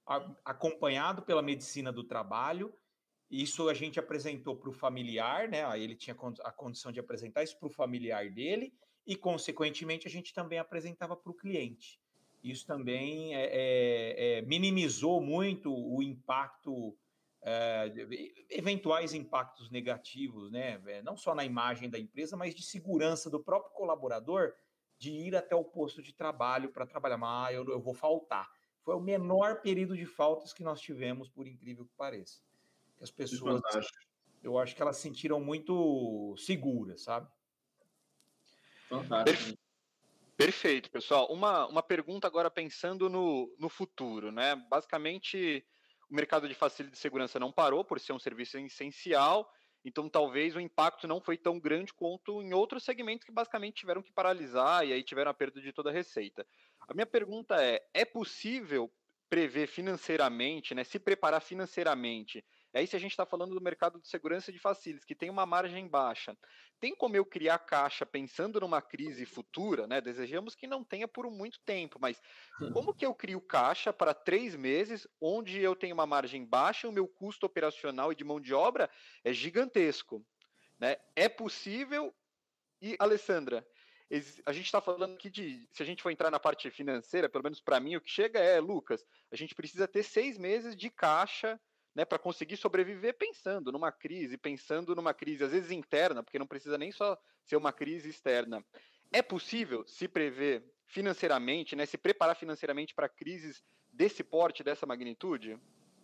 acompanhado pela medicina do trabalho. Isso a gente apresentou para o familiar, né? Aí ele tinha a condição de apresentar isso para o familiar dele e, consequentemente, a gente também apresentava para o cliente. Isso também minimizou muito o impacto, eventuais impactos negativos, né? Não só na imagem da empresa, mas de segurança do próprio colaborador de ir até o posto de trabalho para trabalhar. Mas eu vou faltar. Foi o menor período de faltas que nós tivemos, por incrível que pareça. Que as pessoas, eu acho que elas se sentiram muito seguras, sabe? Fantástico. Perfeito, pessoal. Uma pergunta agora pensando no futuro, né? Basicamente, o mercado de facilidade de segurança não parou por ser um serviço essencial, então talvez o impacto não foi tão grande quanto em outros segmentos que basicamente tiveram que paralisar e aí tiveram a perda de toda a receita. A minha pergunta é possível prever financeiramente, né, se preparar financeiramente? Aí se a gente está falando do mercado de segurança de facilities, que tem uma margem baixa, tem como eu criar caixa pensando numa crise futura, né? Desejamos que não tenha por muito tempo, mas como que eu crio caixa para 3 meses, onde eu tenho uma margem baixa, o meu custo operacional e de mão de obra é gigantesco, né? É possível. E, Alessandra, a gente está falando aqui se a gente for entrar na parte financeira, pelo menos para mim, o que chega Lucas, a gente precisa ter 6 meses de caixa, né, para conseguir sobreviver pensando numa crise às vezes interna, porque não precisa nem só ser uma crise externa. É possível se prever financeiramente, né, se preparar financeiramente para crises desse porte, dessa magnitude?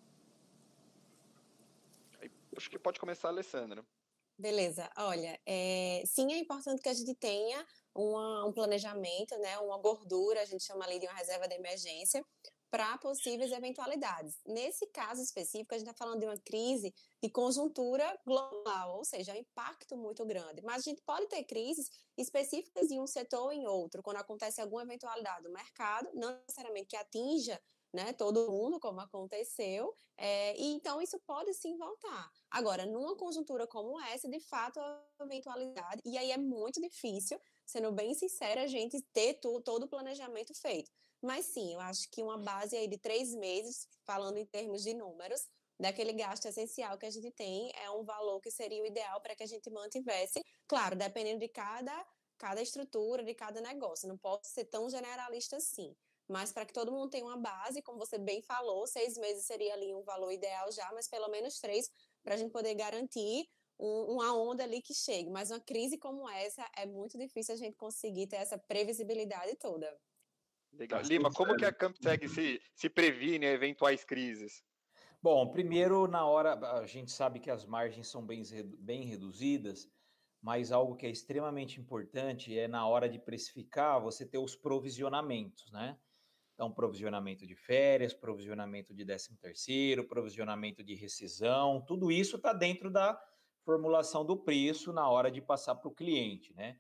Acho que pode começar a Alessandra. Beleza, olha, sim, é importante que a gente tenha um planejamento, né, uma gordura, a gente chama ali de uma reserva de emergência, para possíveis eventualidades. Nesse caso específico, a gente está falando de uma crise de conjuntura global, ou seja, um impacto muito grande. Mas a gente pode ter crises específicas em um setor ou em outro, quando acontece alguma eventualidade do mercado, não necessariamente que atinja, né, todo mundo, como aconteceu, e então isso pode sim voltar. Agora, numa conjuntura como essa, de fato, a eventualidade, e aí é muito difícil, sendo bem sincera, a gente ter todo o planejamento feito. Mas sim, eu acho que uma base aí de 3 meses, falando em termos de números, daquele gasto essencial que a gente tem, é um valor que seria o ideal para que a gente mantivesse, claro, dependendo de cada estrutura, de cada negócio. Não posso ser tão generalista assim. Mas para que todo mundo tenha uma base, como você bem falou, 6 meses seria ali um valor ideal já, mas pelo menos 3 para a gente poder garantir uma onda ali que chegue. Mas uma crise como essa, é muito difícil a gente conseguir ter essa previsibilidade toda. Legal. Lima, como que a CampSeg se previne a eventuais crises? Bom, primeiro, na hora, a gente sabe que as margens são bem reduzidas, mas algo que é extremamente importante é na hora de precificar, você ter os provisionamentos, né? Então, provisionamento de férias, provisionamento de 13º, provisionamento de rescisão, tudo isso está dentro da formulação do preço na hora de passar para o cliente, né?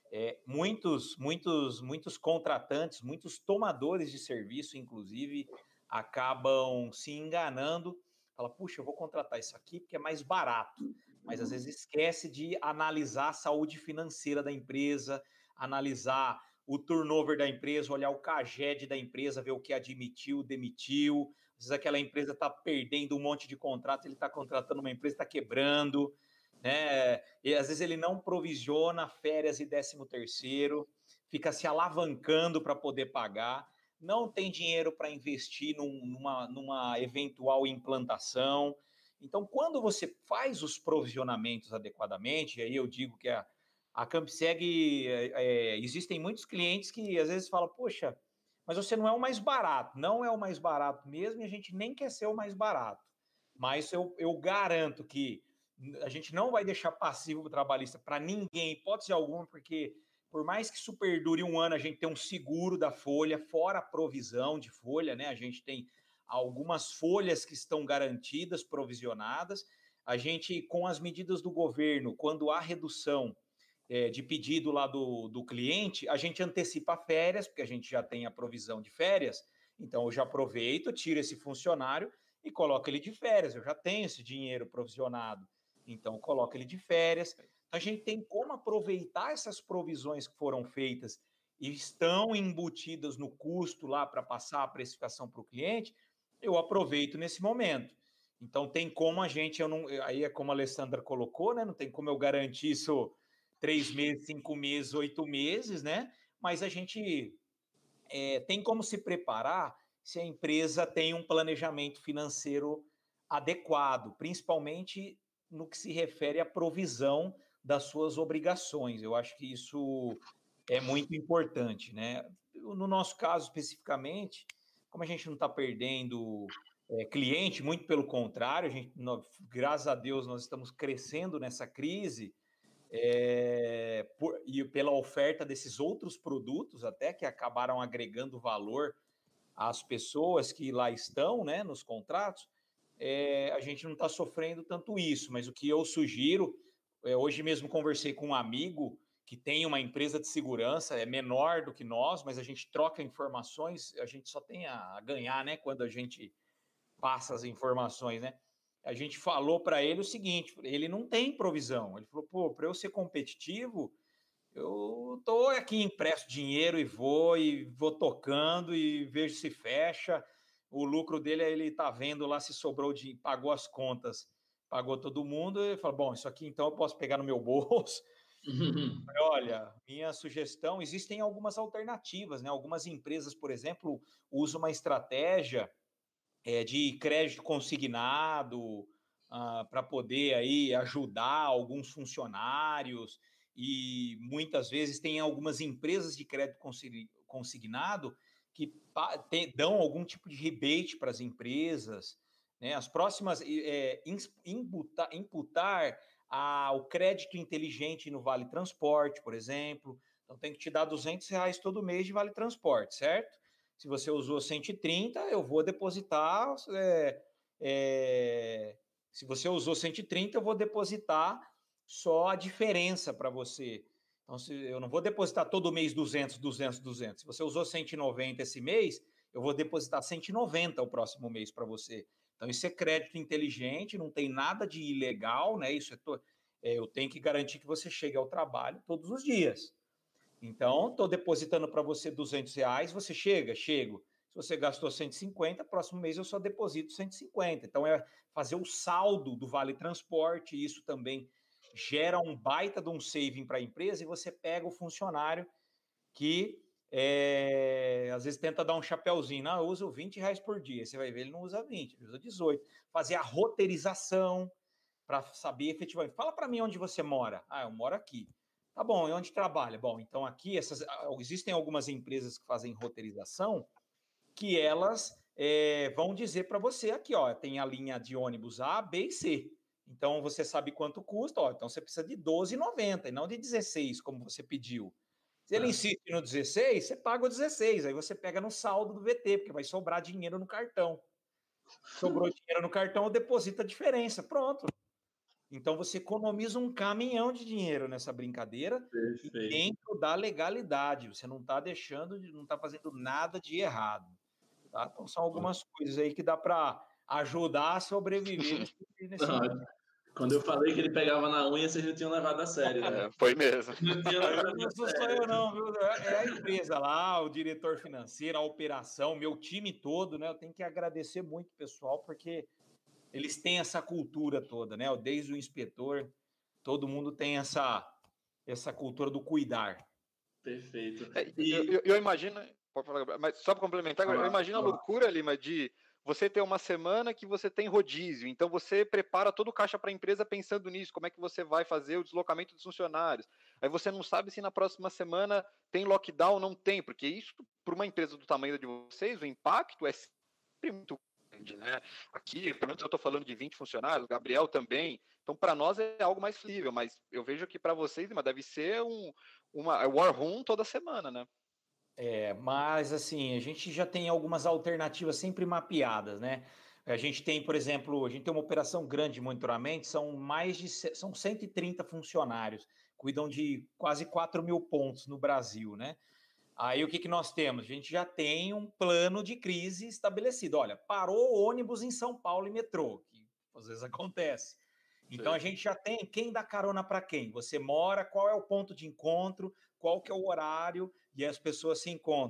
Muitos contratantes, muitos tomadores de serviço, inclusive, acabam se enganando, fala, puxa, eu vou contratar isso aqui porque é mais barato, mas às vezes esquece de analisar a saúde financeira da empresa, analisar o turnover da empresa, olhar o CAGED da empresa, ver o que admitiu, demitiu. Às vezes aquela empresa está perdendo um monte de contrato, ele está contratando uma empresa, está quebrando, né? E às vezes ele não provisiona férias e 13º, fica se alavancando para poder pagar, não tem dinheiro para investir numa eventual implantação. Então, quando você faz os provisionamentos adequadamente, aí eu digo que a CampSeg, existem muitos clientes que às vezes falam, poxa, mas você não é o mais barato. Não é o mais barato mesmo e a gente nem quer ser o mais barato. Mas eu garanto que a gente não vai deixar passivo o trabalhista para ninguém, hipótese alguma, porque por mais que isso perdure um ano, a gente tem um seguro da folha, fora a provisão de folha, né? A gente tem algumas folhas que estão garantidas, provisionadas. A gente, com as medidas do governo, quando há redução de pedido lá do cliente, a gente antecipa férias, porque a gente já tem a provisão de férias, então eu já aproveito, tiro esse funcionário e coloco ele de férias, eu já tenho esse dinheiro provisionado, então coloco ele de férias. A gente tem como aproveitar essas provisões que foram feitas e estão embutidas no custo lá para passar a precificação para o cliente. eu aproveito nesse momento. Então, tem como a gente, aí é como a Alessandra colocou, né? Não tem como eu garantir isso 3 meses, 5 meses, 8 meses, né? Mas a gente tem como se preparar se a empresa tem um planejamento financeiro adequado, principalmente no que se refere à provisão das suas obrigações. Eu acho que isso é muito importante, né? No nosso caso, especificamente, como a gente não está perdendo cliente, muito pelo contrário, graças a Deus, nós estamos crescendo nessa crise, e pela oferta desses outros produtos, até que acabaram agregando valor às pessoas que lá estão, né, nos contratos, a gente não está sofrendo tanto isso. Mas o que eu sugiro, hoje mesmo conversei com um amigo que tem uma empresa de segurança, é menor do que nós, mas a gente troca informações, a gente só tem a ganhar, né, quando a gente passa as informações, né? A gente falou para ele o seguinte: ele não tem provisão. Ele falou, pô, para eu ser competitivo, eu tô aqui, empresto dinheiro e vou tocando e vejo se fecha. O lucro dele, ele tá vendo lá se sobrou, pagou as contas, pagou todo mundo. E fala, bom, isso aqui então eu posso pegar no meu bolso. Olha, minha sugestão, existem algumas alternativas, né? Algumas empresas, por exemplo, usam uma estratégia de crédito consignado para poder aí ajudar alguns funcionários, e muitas vezes tem algumas empresas de crédito consignado que dão algum tipo de rebate para as empresas, né? As próximas, imputar o crédito inteligente no Vale Transporte, por exemplo. Então tem que te dar R$200 todo mês de Vale Transporte, certo? Se você usou 130, eu vou depositar. Se você usou 130, eu vou depositar só a diferença para você. Então, eu não vou depositar todo mês 200, 200, 200. Se você usou 190 esse mês, eu vou depositar 190 o próximo mês para você. Então, isso é crédito inteligente, não tem nada de ilegal, né? Eu tenho que garantir que você chegue ao trabalho todos os dias. Então, estou depositando para você R$200, você chego. Se você gastou 150, próximo mês eu só deposito 150. Então, é fazer o saldo do Vale Transporte, isso também gera um baita de um saving para a empresa, e você pega o funcionário que às vezes tenta dar um chapéuzinho, não, eu uso R$20 por dia, você vai ver, ele não usa 20, ele usa 18. Fazer a roteirização para saber efetivamente. Fala para mim onde você mora. Ah, eu moro aqui. Tá bom, e onde trabalha? Bom, então aqui existem algumas empresas que fazem roteirização que elas vão dizer para você aqui, ó, tem a linha de ônibus A, B e C. Então você sabe quanto custa, ó, então você precisa de R$12,90 e não de 16, como você pediu. Se ele insiste no 16, você paga o 16, aí você pega no saldo do VT, porque vai sobrar dinheiro no cartão. Sobrou dinheiro no cartão, deposita a diferença, pronto. Então, você economiza um caminhão de dinheiro nessa brincadeira. Perfeito. E dentro da legalidade. Você não está não está fazendo nada de errado. Tá? Então, são algumas coisas aí que dá para ajudar a sobreviver nesse momento. Quando eu falei que ele pegava na unha, vocês não tinham levado a sério, né? Foi mesmo. Não sou só eu, não, viu? É a empresa lá, o diretor financeiro, a operação, meu time todo, né? Eu tenho que agradecer muito o pessoal, porque eles têm essa cultura toda, né? Desde o inspetor, todo mundo tem essa cultura do cuidar. Perfeito. Eu imagino, pode falar, mas só para complementar, eu imagino a loucura, Lima, de você ter uma semana que você tem rodízio, então você prepara todo o caixa para a empresa pensando nisso, como é que você vai fazer o deslocamento dos funcionários. Aí você não sabe se na próxima semana tem lockdown ou não tem, porque isso, para uma empresa do tamanho de vocês, o impacto é sempre muito grande, né? Aqui, pelo menos eu estou falando de 20 funcionários, o Gabriel também, então para nós é algo mais flexível, mas eu vejo que para vocês, Lima, deve ser uma war room toda semana, né? Mas assim, a gente já tem algumas alternativas sempre mapeadas, né? A gente tem, por exemplo, a gente tem uma operação grande de monitoramento, são 130 funcionários, cuidam de quase 4 mil pontos no Brasil, né? Aí o que nós temos? A gente já tem um plano de crise estabelecido. Olha, parou ônibus em São Paulo e metrô, que às vezes acontece. Então a gente já tem quem dá carona para quem. Você mora, qual é o ponto de encontro, qual que é o horário, e as pessoas se encontram.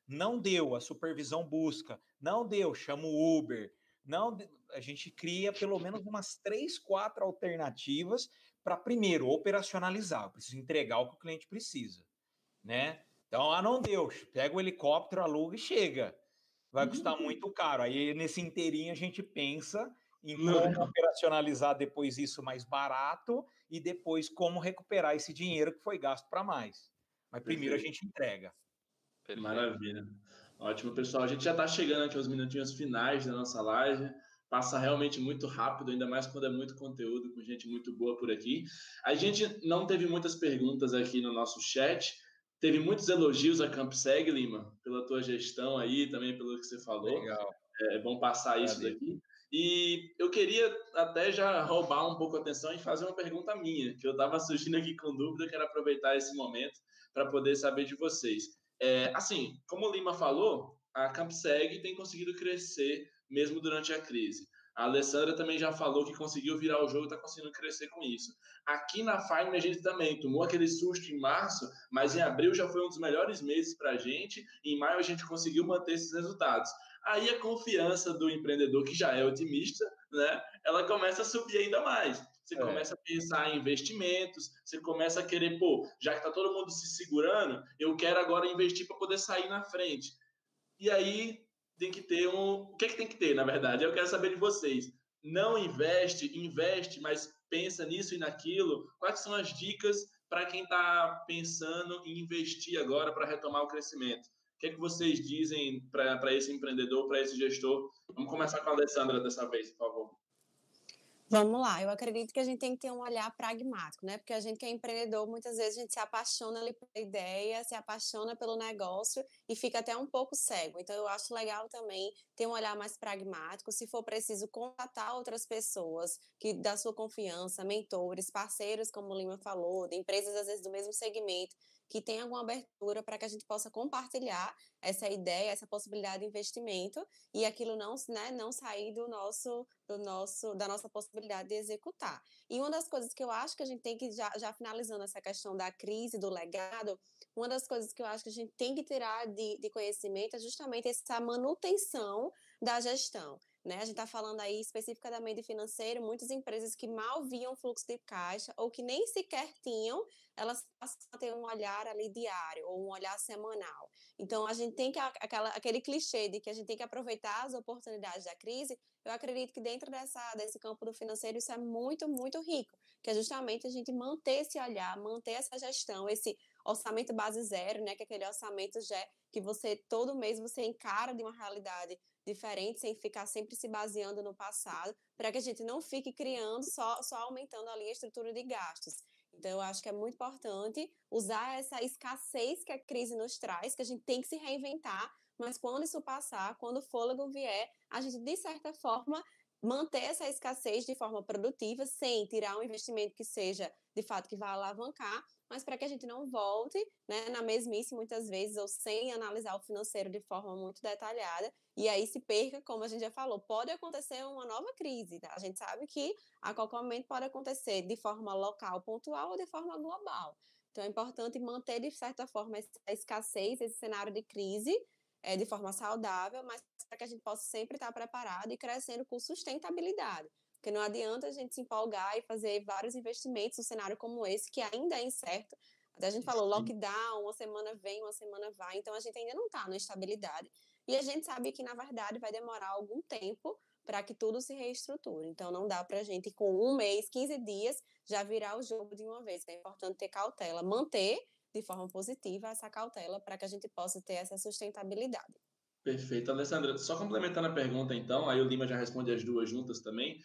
não deu, a supervisão busca, não deu, chama o Uber, não, a gente cria pelo menos umas 3, 4 alternativas para, primeiro, operacionalizar, eu preciso entregar o que o cliente precisa, né? Então, não deu, pega o helicóptero, aluga e chega. Vai custar muito caro. Aí, nesse inteirinho, a gente pensa em como operacionalizar depois isso mais barato e depois como recuperar esse dinheiro que foi gasto para mais. Mas primeiro a gente entrega. Perfeito. Maravilha. Ótimo, pessoal. A gente já está chegando aqui aos minutinhos finais da nossa live. Passa realmente muito rápido, ainda mais quando é muito conteúdo, com gente muito boa por aqui. A gente não teve muitas perguntas aqui no nosso chat. Teve muitos elogios a CampSeg, Lima, pela tua gestão aí, também pelo que você falou. Legal. É bom passar isso daqui. E eu queria até já roubar um pouco a atenção e fazer uma pergunta minha, que eu estava surgindo aqui com dúvida, quero aproveitar esse momento para poder saber de vocês. Assim, como o Lima falou, a CampSeg tem conseguido crescer mesmo durante a crise. A Alessandra também já falou que conseguiu virar o jogo e está conseguindo crescer com isso. Aqui na Fine a gente também tomou aquele susto em março, mas em abril já foi um dos melhores meses para a gente. Em maio a gente conseguiu manter esses resultados. Aí a confiança do empreendedor, que já é otimista, né, ela começa a subir ainda mais. Você começa a pensar em investimentos, você começa a querer, já que está todo mundo se segurando, eu quero agora investir para poder sair na frente. E aí tem que ter o que tem que ter, na verdade? Eu quero saber de vocês. Não investe, mas pensa nisso e naquilo. Quais são as dicas para quem está pensando em investir agora para retomar o crescimento? O que é que vocês dizem para esse empreendedor, para esse gestor? Vamos começar com a Alessandra dessa vez, por favor. Vamos lá, eu acredito que a gente tem que ter um olhar pragmático, né? Porque a gente que é empreendedor, muitas vezes a gente se apaixona ali pela ideia, se apaixona pelo negócio e fica até um pouco cego. Então, eu acho legal também ter um olhar mais pragmático. Se for preciso, contatar outras pessoas que da sua confiança, mentores, parceiros, como o Lima falou, de empresas, às vezes, do mesmo segmento, que tem alguma abertura para que a gente possa compartilhar essa ideia, essa possibilidade de investimento e aquilo não sair da nossa possibilidade de executar. E uma das coisas que eu acho que a gente tem que, já finalizando essa questão da crise, do legado, uma das coisas que eu acho que a gente tem que tirar de conhecimento é justamente essa manutenção da gestão. Né? A gente está falando aí especificamente de financeiro, muitas empresas que mal viam fluxo de caixa ou que nem sequer tinham, elas passam a ter um olhar ali diário ou um olhar semanal. Então, a gente tem que, aquele clichê de que a gente tem que aproveitar as oportunidades da crise, eu acredito que dentro desse campo do financeiro isso é muito, muito rico, que é justamente a gente manter esse olhar, manter essa gestão, esse orçamento base zero, né, que é aquele orçamento já que você, todo mês, você encara de uma realidade diferente, sem ficar sempre se baseando no passado, para que a gente não fique criando, só aumentando ali a estrutura de gastos. Então, eu acho que é muito importante usar essa escassez que a crise nos traz, que a gente tem que se reinventar, mas quando isso passar, quando o fôlego vier, a gente, de certa forma, manter essa escassez de forma produtiva, sem tirar um investimento que seja, de fato, que vá alavancar, mas para que a gente não volte, né, na mesmice muitas vezes, ou sem analisar o financeiro de forma muito detalhada, e aí se perca, como a gente já falou, pode acontecer uma nova crise, tá? A gente sabe que a qualquer momento pode acontecer de forma local, pontual, ou de forma global. Então é importante manter, de certa forma, essa escassez, esse cenário de crise, de forma saudável, mas para que a gente possa sempre estar preparado e crescendo com sustentabilidade. Porque não adianta a gente se empolgar e fazer vários investimentos num cenário como esse, que ainda é incerto. Até a gente falou lockdown, uma semana vem, uma semana vai, então a gente ainda não está na estabilidade. E a gente sabe que, na verdade, vai demorar algum tempo para que tudo se reestruture. Então, não dá para a gente, com um mês, 15 dias, já virar o jogo de uma vez. É importante ter cautela, manter de forma positiva essa cautela para que a gente possa ter essa sustentabilidade. Perfeito. Alessandra, só complementando a pergunta, então, aí o Lima já responde as duas juntas também.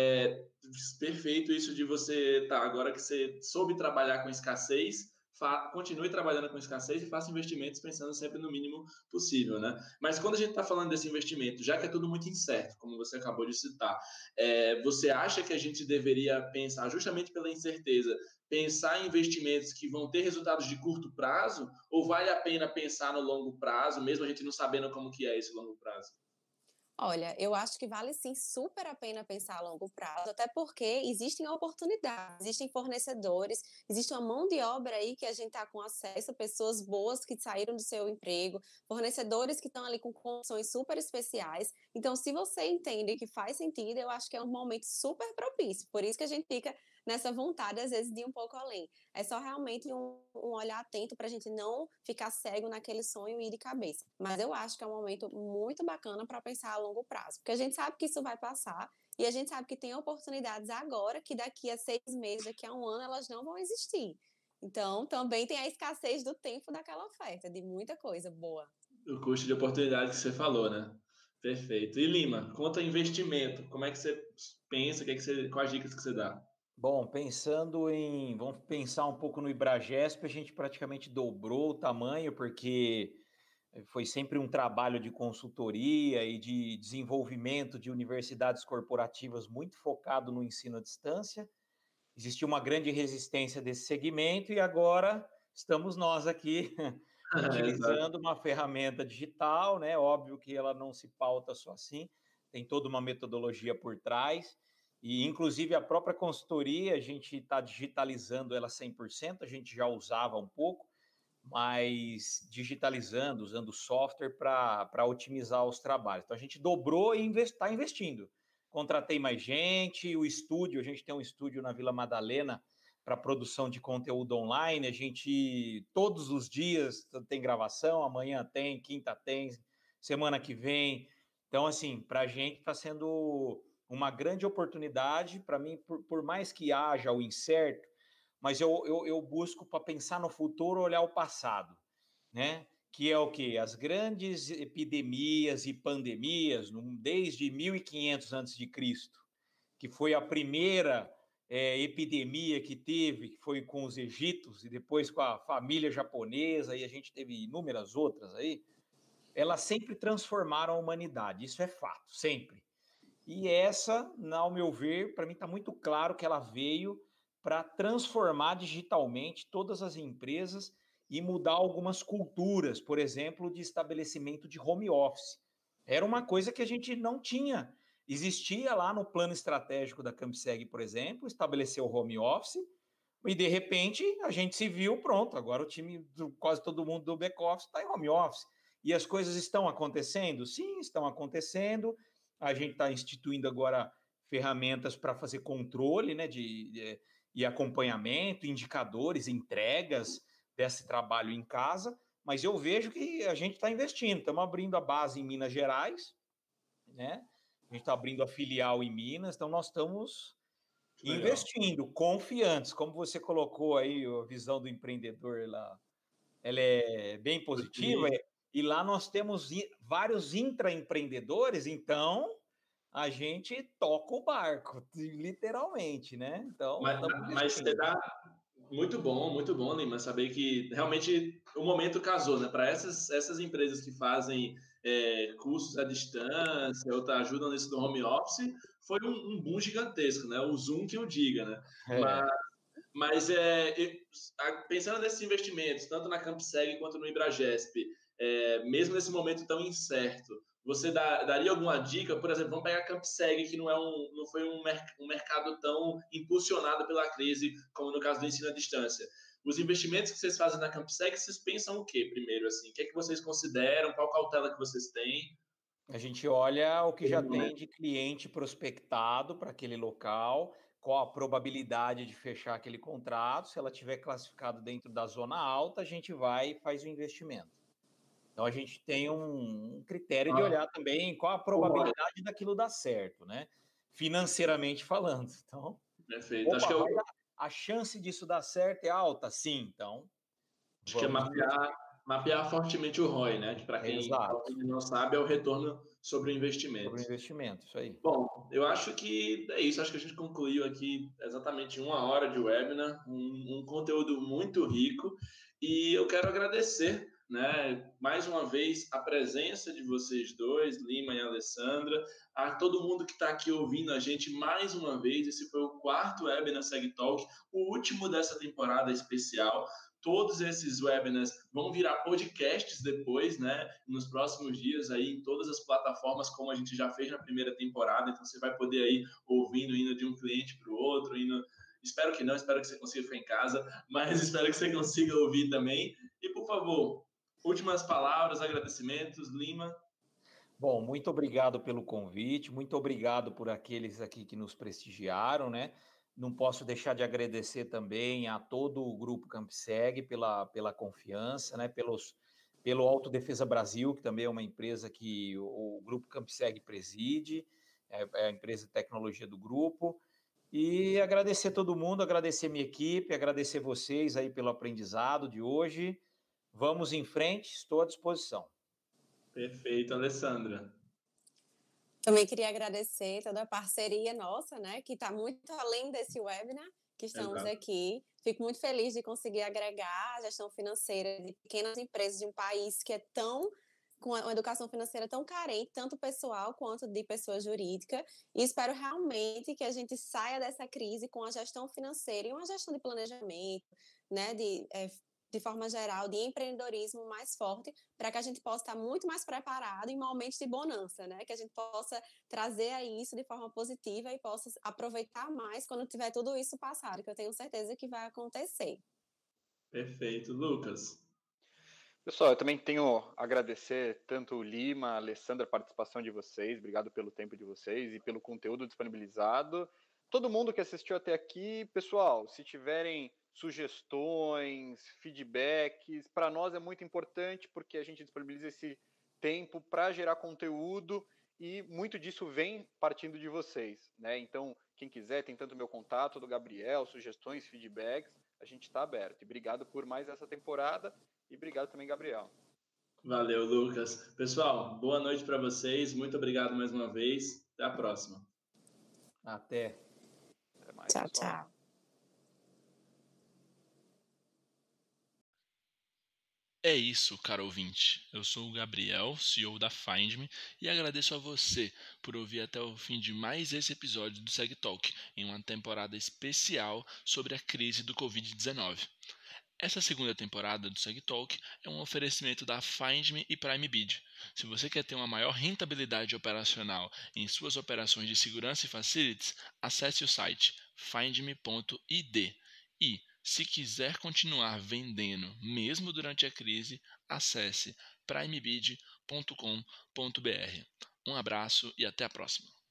Perfeito isso de você, agora que você soube trabalhar com escassez, continue trabalhando com escassez e faça investimentos pensando sempre no mínimo possível, né? Mas quando a gente está falando desse investimento, já que é tudo muito incerto, como você acabou de citar, você acha que a gente deveria pensar, justamente pela incerteza, pensar em investimentos que vão ter resultados de curto prazo, ou vale a pena pensar no longo prazo, mesmo a gente não sabendo como que é esse longo prazo? Olha, eu acho que vale sim super a pena pensar a longo prazo, até porque existem oportunidades, existem fornecedores, existe uma mão de obra aí que a gente está com acesso, pessoas boas que saíram do seu emprego, fornecedores que estão ali com condições super especiais. Então, se você entende que faz sentido, eu acho que é um momento super propício. Por isso que a gente fica nessa vontade, às vezes, de ir um pouco além. É só realmente um olhar atento para a gente não ficar cego naquele sonho e ir de cabeça. Mas eu acho que é um momento muito bacana para pensar a longo prazo, porque a gente sabe que isso vai passar e a gente sabe que tem oportunidades agora que daqui a 6 meses, daqui a um ano, elas não vão existir. Então, também tem a escassez do tempo daquela oferta, de muita coisa boa. O custo de oportunidade que você falou, né? Perfeito. E Lima, conta investimento. Como é que você pensa? Quais dicas que você dá? Bom, vamos pensar um pouco no Ibragesp, a gente praticamente dobrou o tamanho, porque foi sempre um trabalho de consultoria e de desenvolvimento de universidades corporativas muito focado no ensino à distância. Existia uma grande resistência desse segmento e agora estamos nós aqui Exato. utilizando uma ferramenta digital, né? Óbvio que ela não se pauta só assim, tem toda uma metodologia por trás. E, inclusive, a própria consultoria, a gente está digitalizando ela 100%, a gente já usava um pouco, mas digitalizando, usando software para otimizar os trabalhos. Então, a gente dobrou e está investindo. Contratei mais gente, o estúdio, a gente tem um estúdio na Vila Madalena para produção de conteúdo online, a gente todos os dias tem gravação, amanhã tem, quinta tem, semana que vem. Então, assim, para a gente está sendo uma grande oportunidade, para mim, por mais que haja o incerto, mas eu busco para pensar no futuro, olhar o passado, né? Que é o que? As grandes epidemias e pandemias, desde 1500 a.C., que foi a primeira epidemia que teve, que foi com os egípcios, e depois com a família japonesa, e a gente teve inúmeras outras aí, elas sempre transformaram a humanidade, isso é fato, sempre. E essa, ao meu ver, para mim está muito claro que ela veio para transformar digitalmente todas as empresas e mudar algumas culturas, por exemplo, de estabelecimento de home office. Era uma coisa que a gente não tinha. Existia lá no plano estratégico da Campseg, por exemplo, estabelecer o home office, e de repente a gente se viu, pronto, agora o time, quase todo mundo do back-office está em home office. E as coisas estão acontecendo? Sim, estão acontecendo. A gente está instituindo agora ferramentas para fazer controle, né, e acompanhamento, indicadores, entregas desse trabalho em casa, mas eu vejo que a gente está investindo. Estamos abrindo a base em Minas Gerais, né? A gente está abrindo a filial em Minas, então nós estamos Legal. investindo, confiantes. Como você colocou aí a visão do empreendedor lá, ela é bem positiva, e lá nós temos vários intraempreendedores, então a gente toca o barco, literalmente, né? Então, Mas, estamos mas você investindo. dá muito bom, Lima, saber que realmente o momento casou, né? Para essas empresas que fazem cursos à distância ou ajudam nesse do home office, foi um boom gigantesco, né? O Zoom que eu diga, né? É. Mas pensando nesses investimentos, tanto na Campseg quanto no Ibragesp, mesmo nesse momento tão incerto, você daria alguma dica? Por exemplo, vamos pegar a Campseg, que não foi um mercado tão impulsionado pela crise como no caso do ensino à distância. Os investimentos que vocês fazem na Campseg, vocês pensam o quê primeiro? Assim? O que é que vocês consideram? Qual cautela que vocês têm? A gente olha o que já tem de cliente prospectado para aquele local, qual a probabilidade de fechar aquele contrato. Se ela tiver classificado dentro da zona alta, a gente vai e faz o investimento. Então a gente tem um critério de olhar também qual a probabilidade daquilo dar certo, né? Financeiramente falando. Então, Perfeito. opa, a chance disso dar certo é alta? Sim, então Acho que é vamos investir. mapear fortemente o ROI, né? Que para quem Exato, talvez não sabe, é o retorno sobre o sobre investimento. o investimento, isso aí. Bom, eu acho que é isso. Acho que a gente concluiu aqui exatamente 1 hora de webinar, um conteúdo muito rico. E eu quero agradecer, né, mais uma vez a presença de vocês dois, Lima e Alessandra, a todo mundo que está aqui ouvindo a gente mais uma vez. Esse foi o quarto webinar Seg Talk, o último dessa temporada especial. todos esses webinars vão virar podcasts depois, né? Nos próximos dias aí em todas as plataformas, como a gente já fez na primeira temporada. Então você vai poder aí ouvindo, indo de um cliente para o outro, indo... Espero que não, espero que você consiga ficar em casa, mas espero que você consiga ouvir também. E, por favor, últimas palavras, agradecimentos, Lima. Bom, muito obrigado pelo convite, muito obrigado por aqueles aqui que nos prestigiaram, né? Não posso deixar de agradecer também a todo o Grupo Campseg pela confiança, né? Pelo Autodefesa Brasil, que também é uma empresa que o Grupo Campseg preside, é a empresa de tecnologia do grupo. E agradecer todo mundo, agradecer minha equipe, agradecer vocês aí pelo aprendizado de hoje. Vamos em frente, estou à disposição. Perfeito, Alessandra. Também queria agradecer toda a parceria nossa, né, que está muito além desse webinar que estamos aqui. Fico muito feliz de conseguir agregar a gestão financeira de pequenas empresas de um país que é com uma educação financeira tão carente, tanto pessoal quanto de pessoa jurídica, e espero realmente que a gente saia dessa crise com a gestão financeira e uma gestão de planejamento, né, de forma geral, de empreendedorismo mais forte, para que a gente possa estar muito mais preparado em momentos de bonança, né? Que a gente possa trazer a isso de forma positiva e possa aproveitar mais quando tiver tudo isso passado, que eu tenho certeza que vai acontecer. Perfeito. Lucas. Pessoal, eu também tenho a agradecer tanto o Lima, a Alessandra, a participação de vocês, obrigado pelo tempo de vocês e pelo conteúdo disponibilizado. Todo mundo que assistiu até aqui, pessoal, se tiverem sugestões, feedbacks, para nós é muito importante porque a gente disponibiliza esse tempo para gerar conteúdo e muito disso vem partindo de vocês, né? Então, quem quiser, tem tanto o meu contato, do Gabriel, sugestões, feedbacks, a gente está aberto. E obrigado por mais essa temporada. E obrigado também, Gabriel. Valeu, Lucas. Pessoal, boa noite para vocês. Muito obrigado mais uma vez. Até a próxima. Até. Até mais, tchau, pessoal. tchau. É isso, caro ouvinte. Eu sou o Gabriel, CEO da FindMe, e agradeço a você por ouvir até o fim de mais esse episódio do SegTalk, em uma temporada especial sobre a crise do Covid-19. Essa segunda temporada do SegTalk é um oferecimento da FindMe e PrimeBid. Se você quer ter uma maior rentabilidade operacional em suas operações de segurança e facilities, acesse o site findme.id. E, se quiser continuar vendendo mesmo durante a crise, acesse primebid.com.br. Um abraço e até a próxima.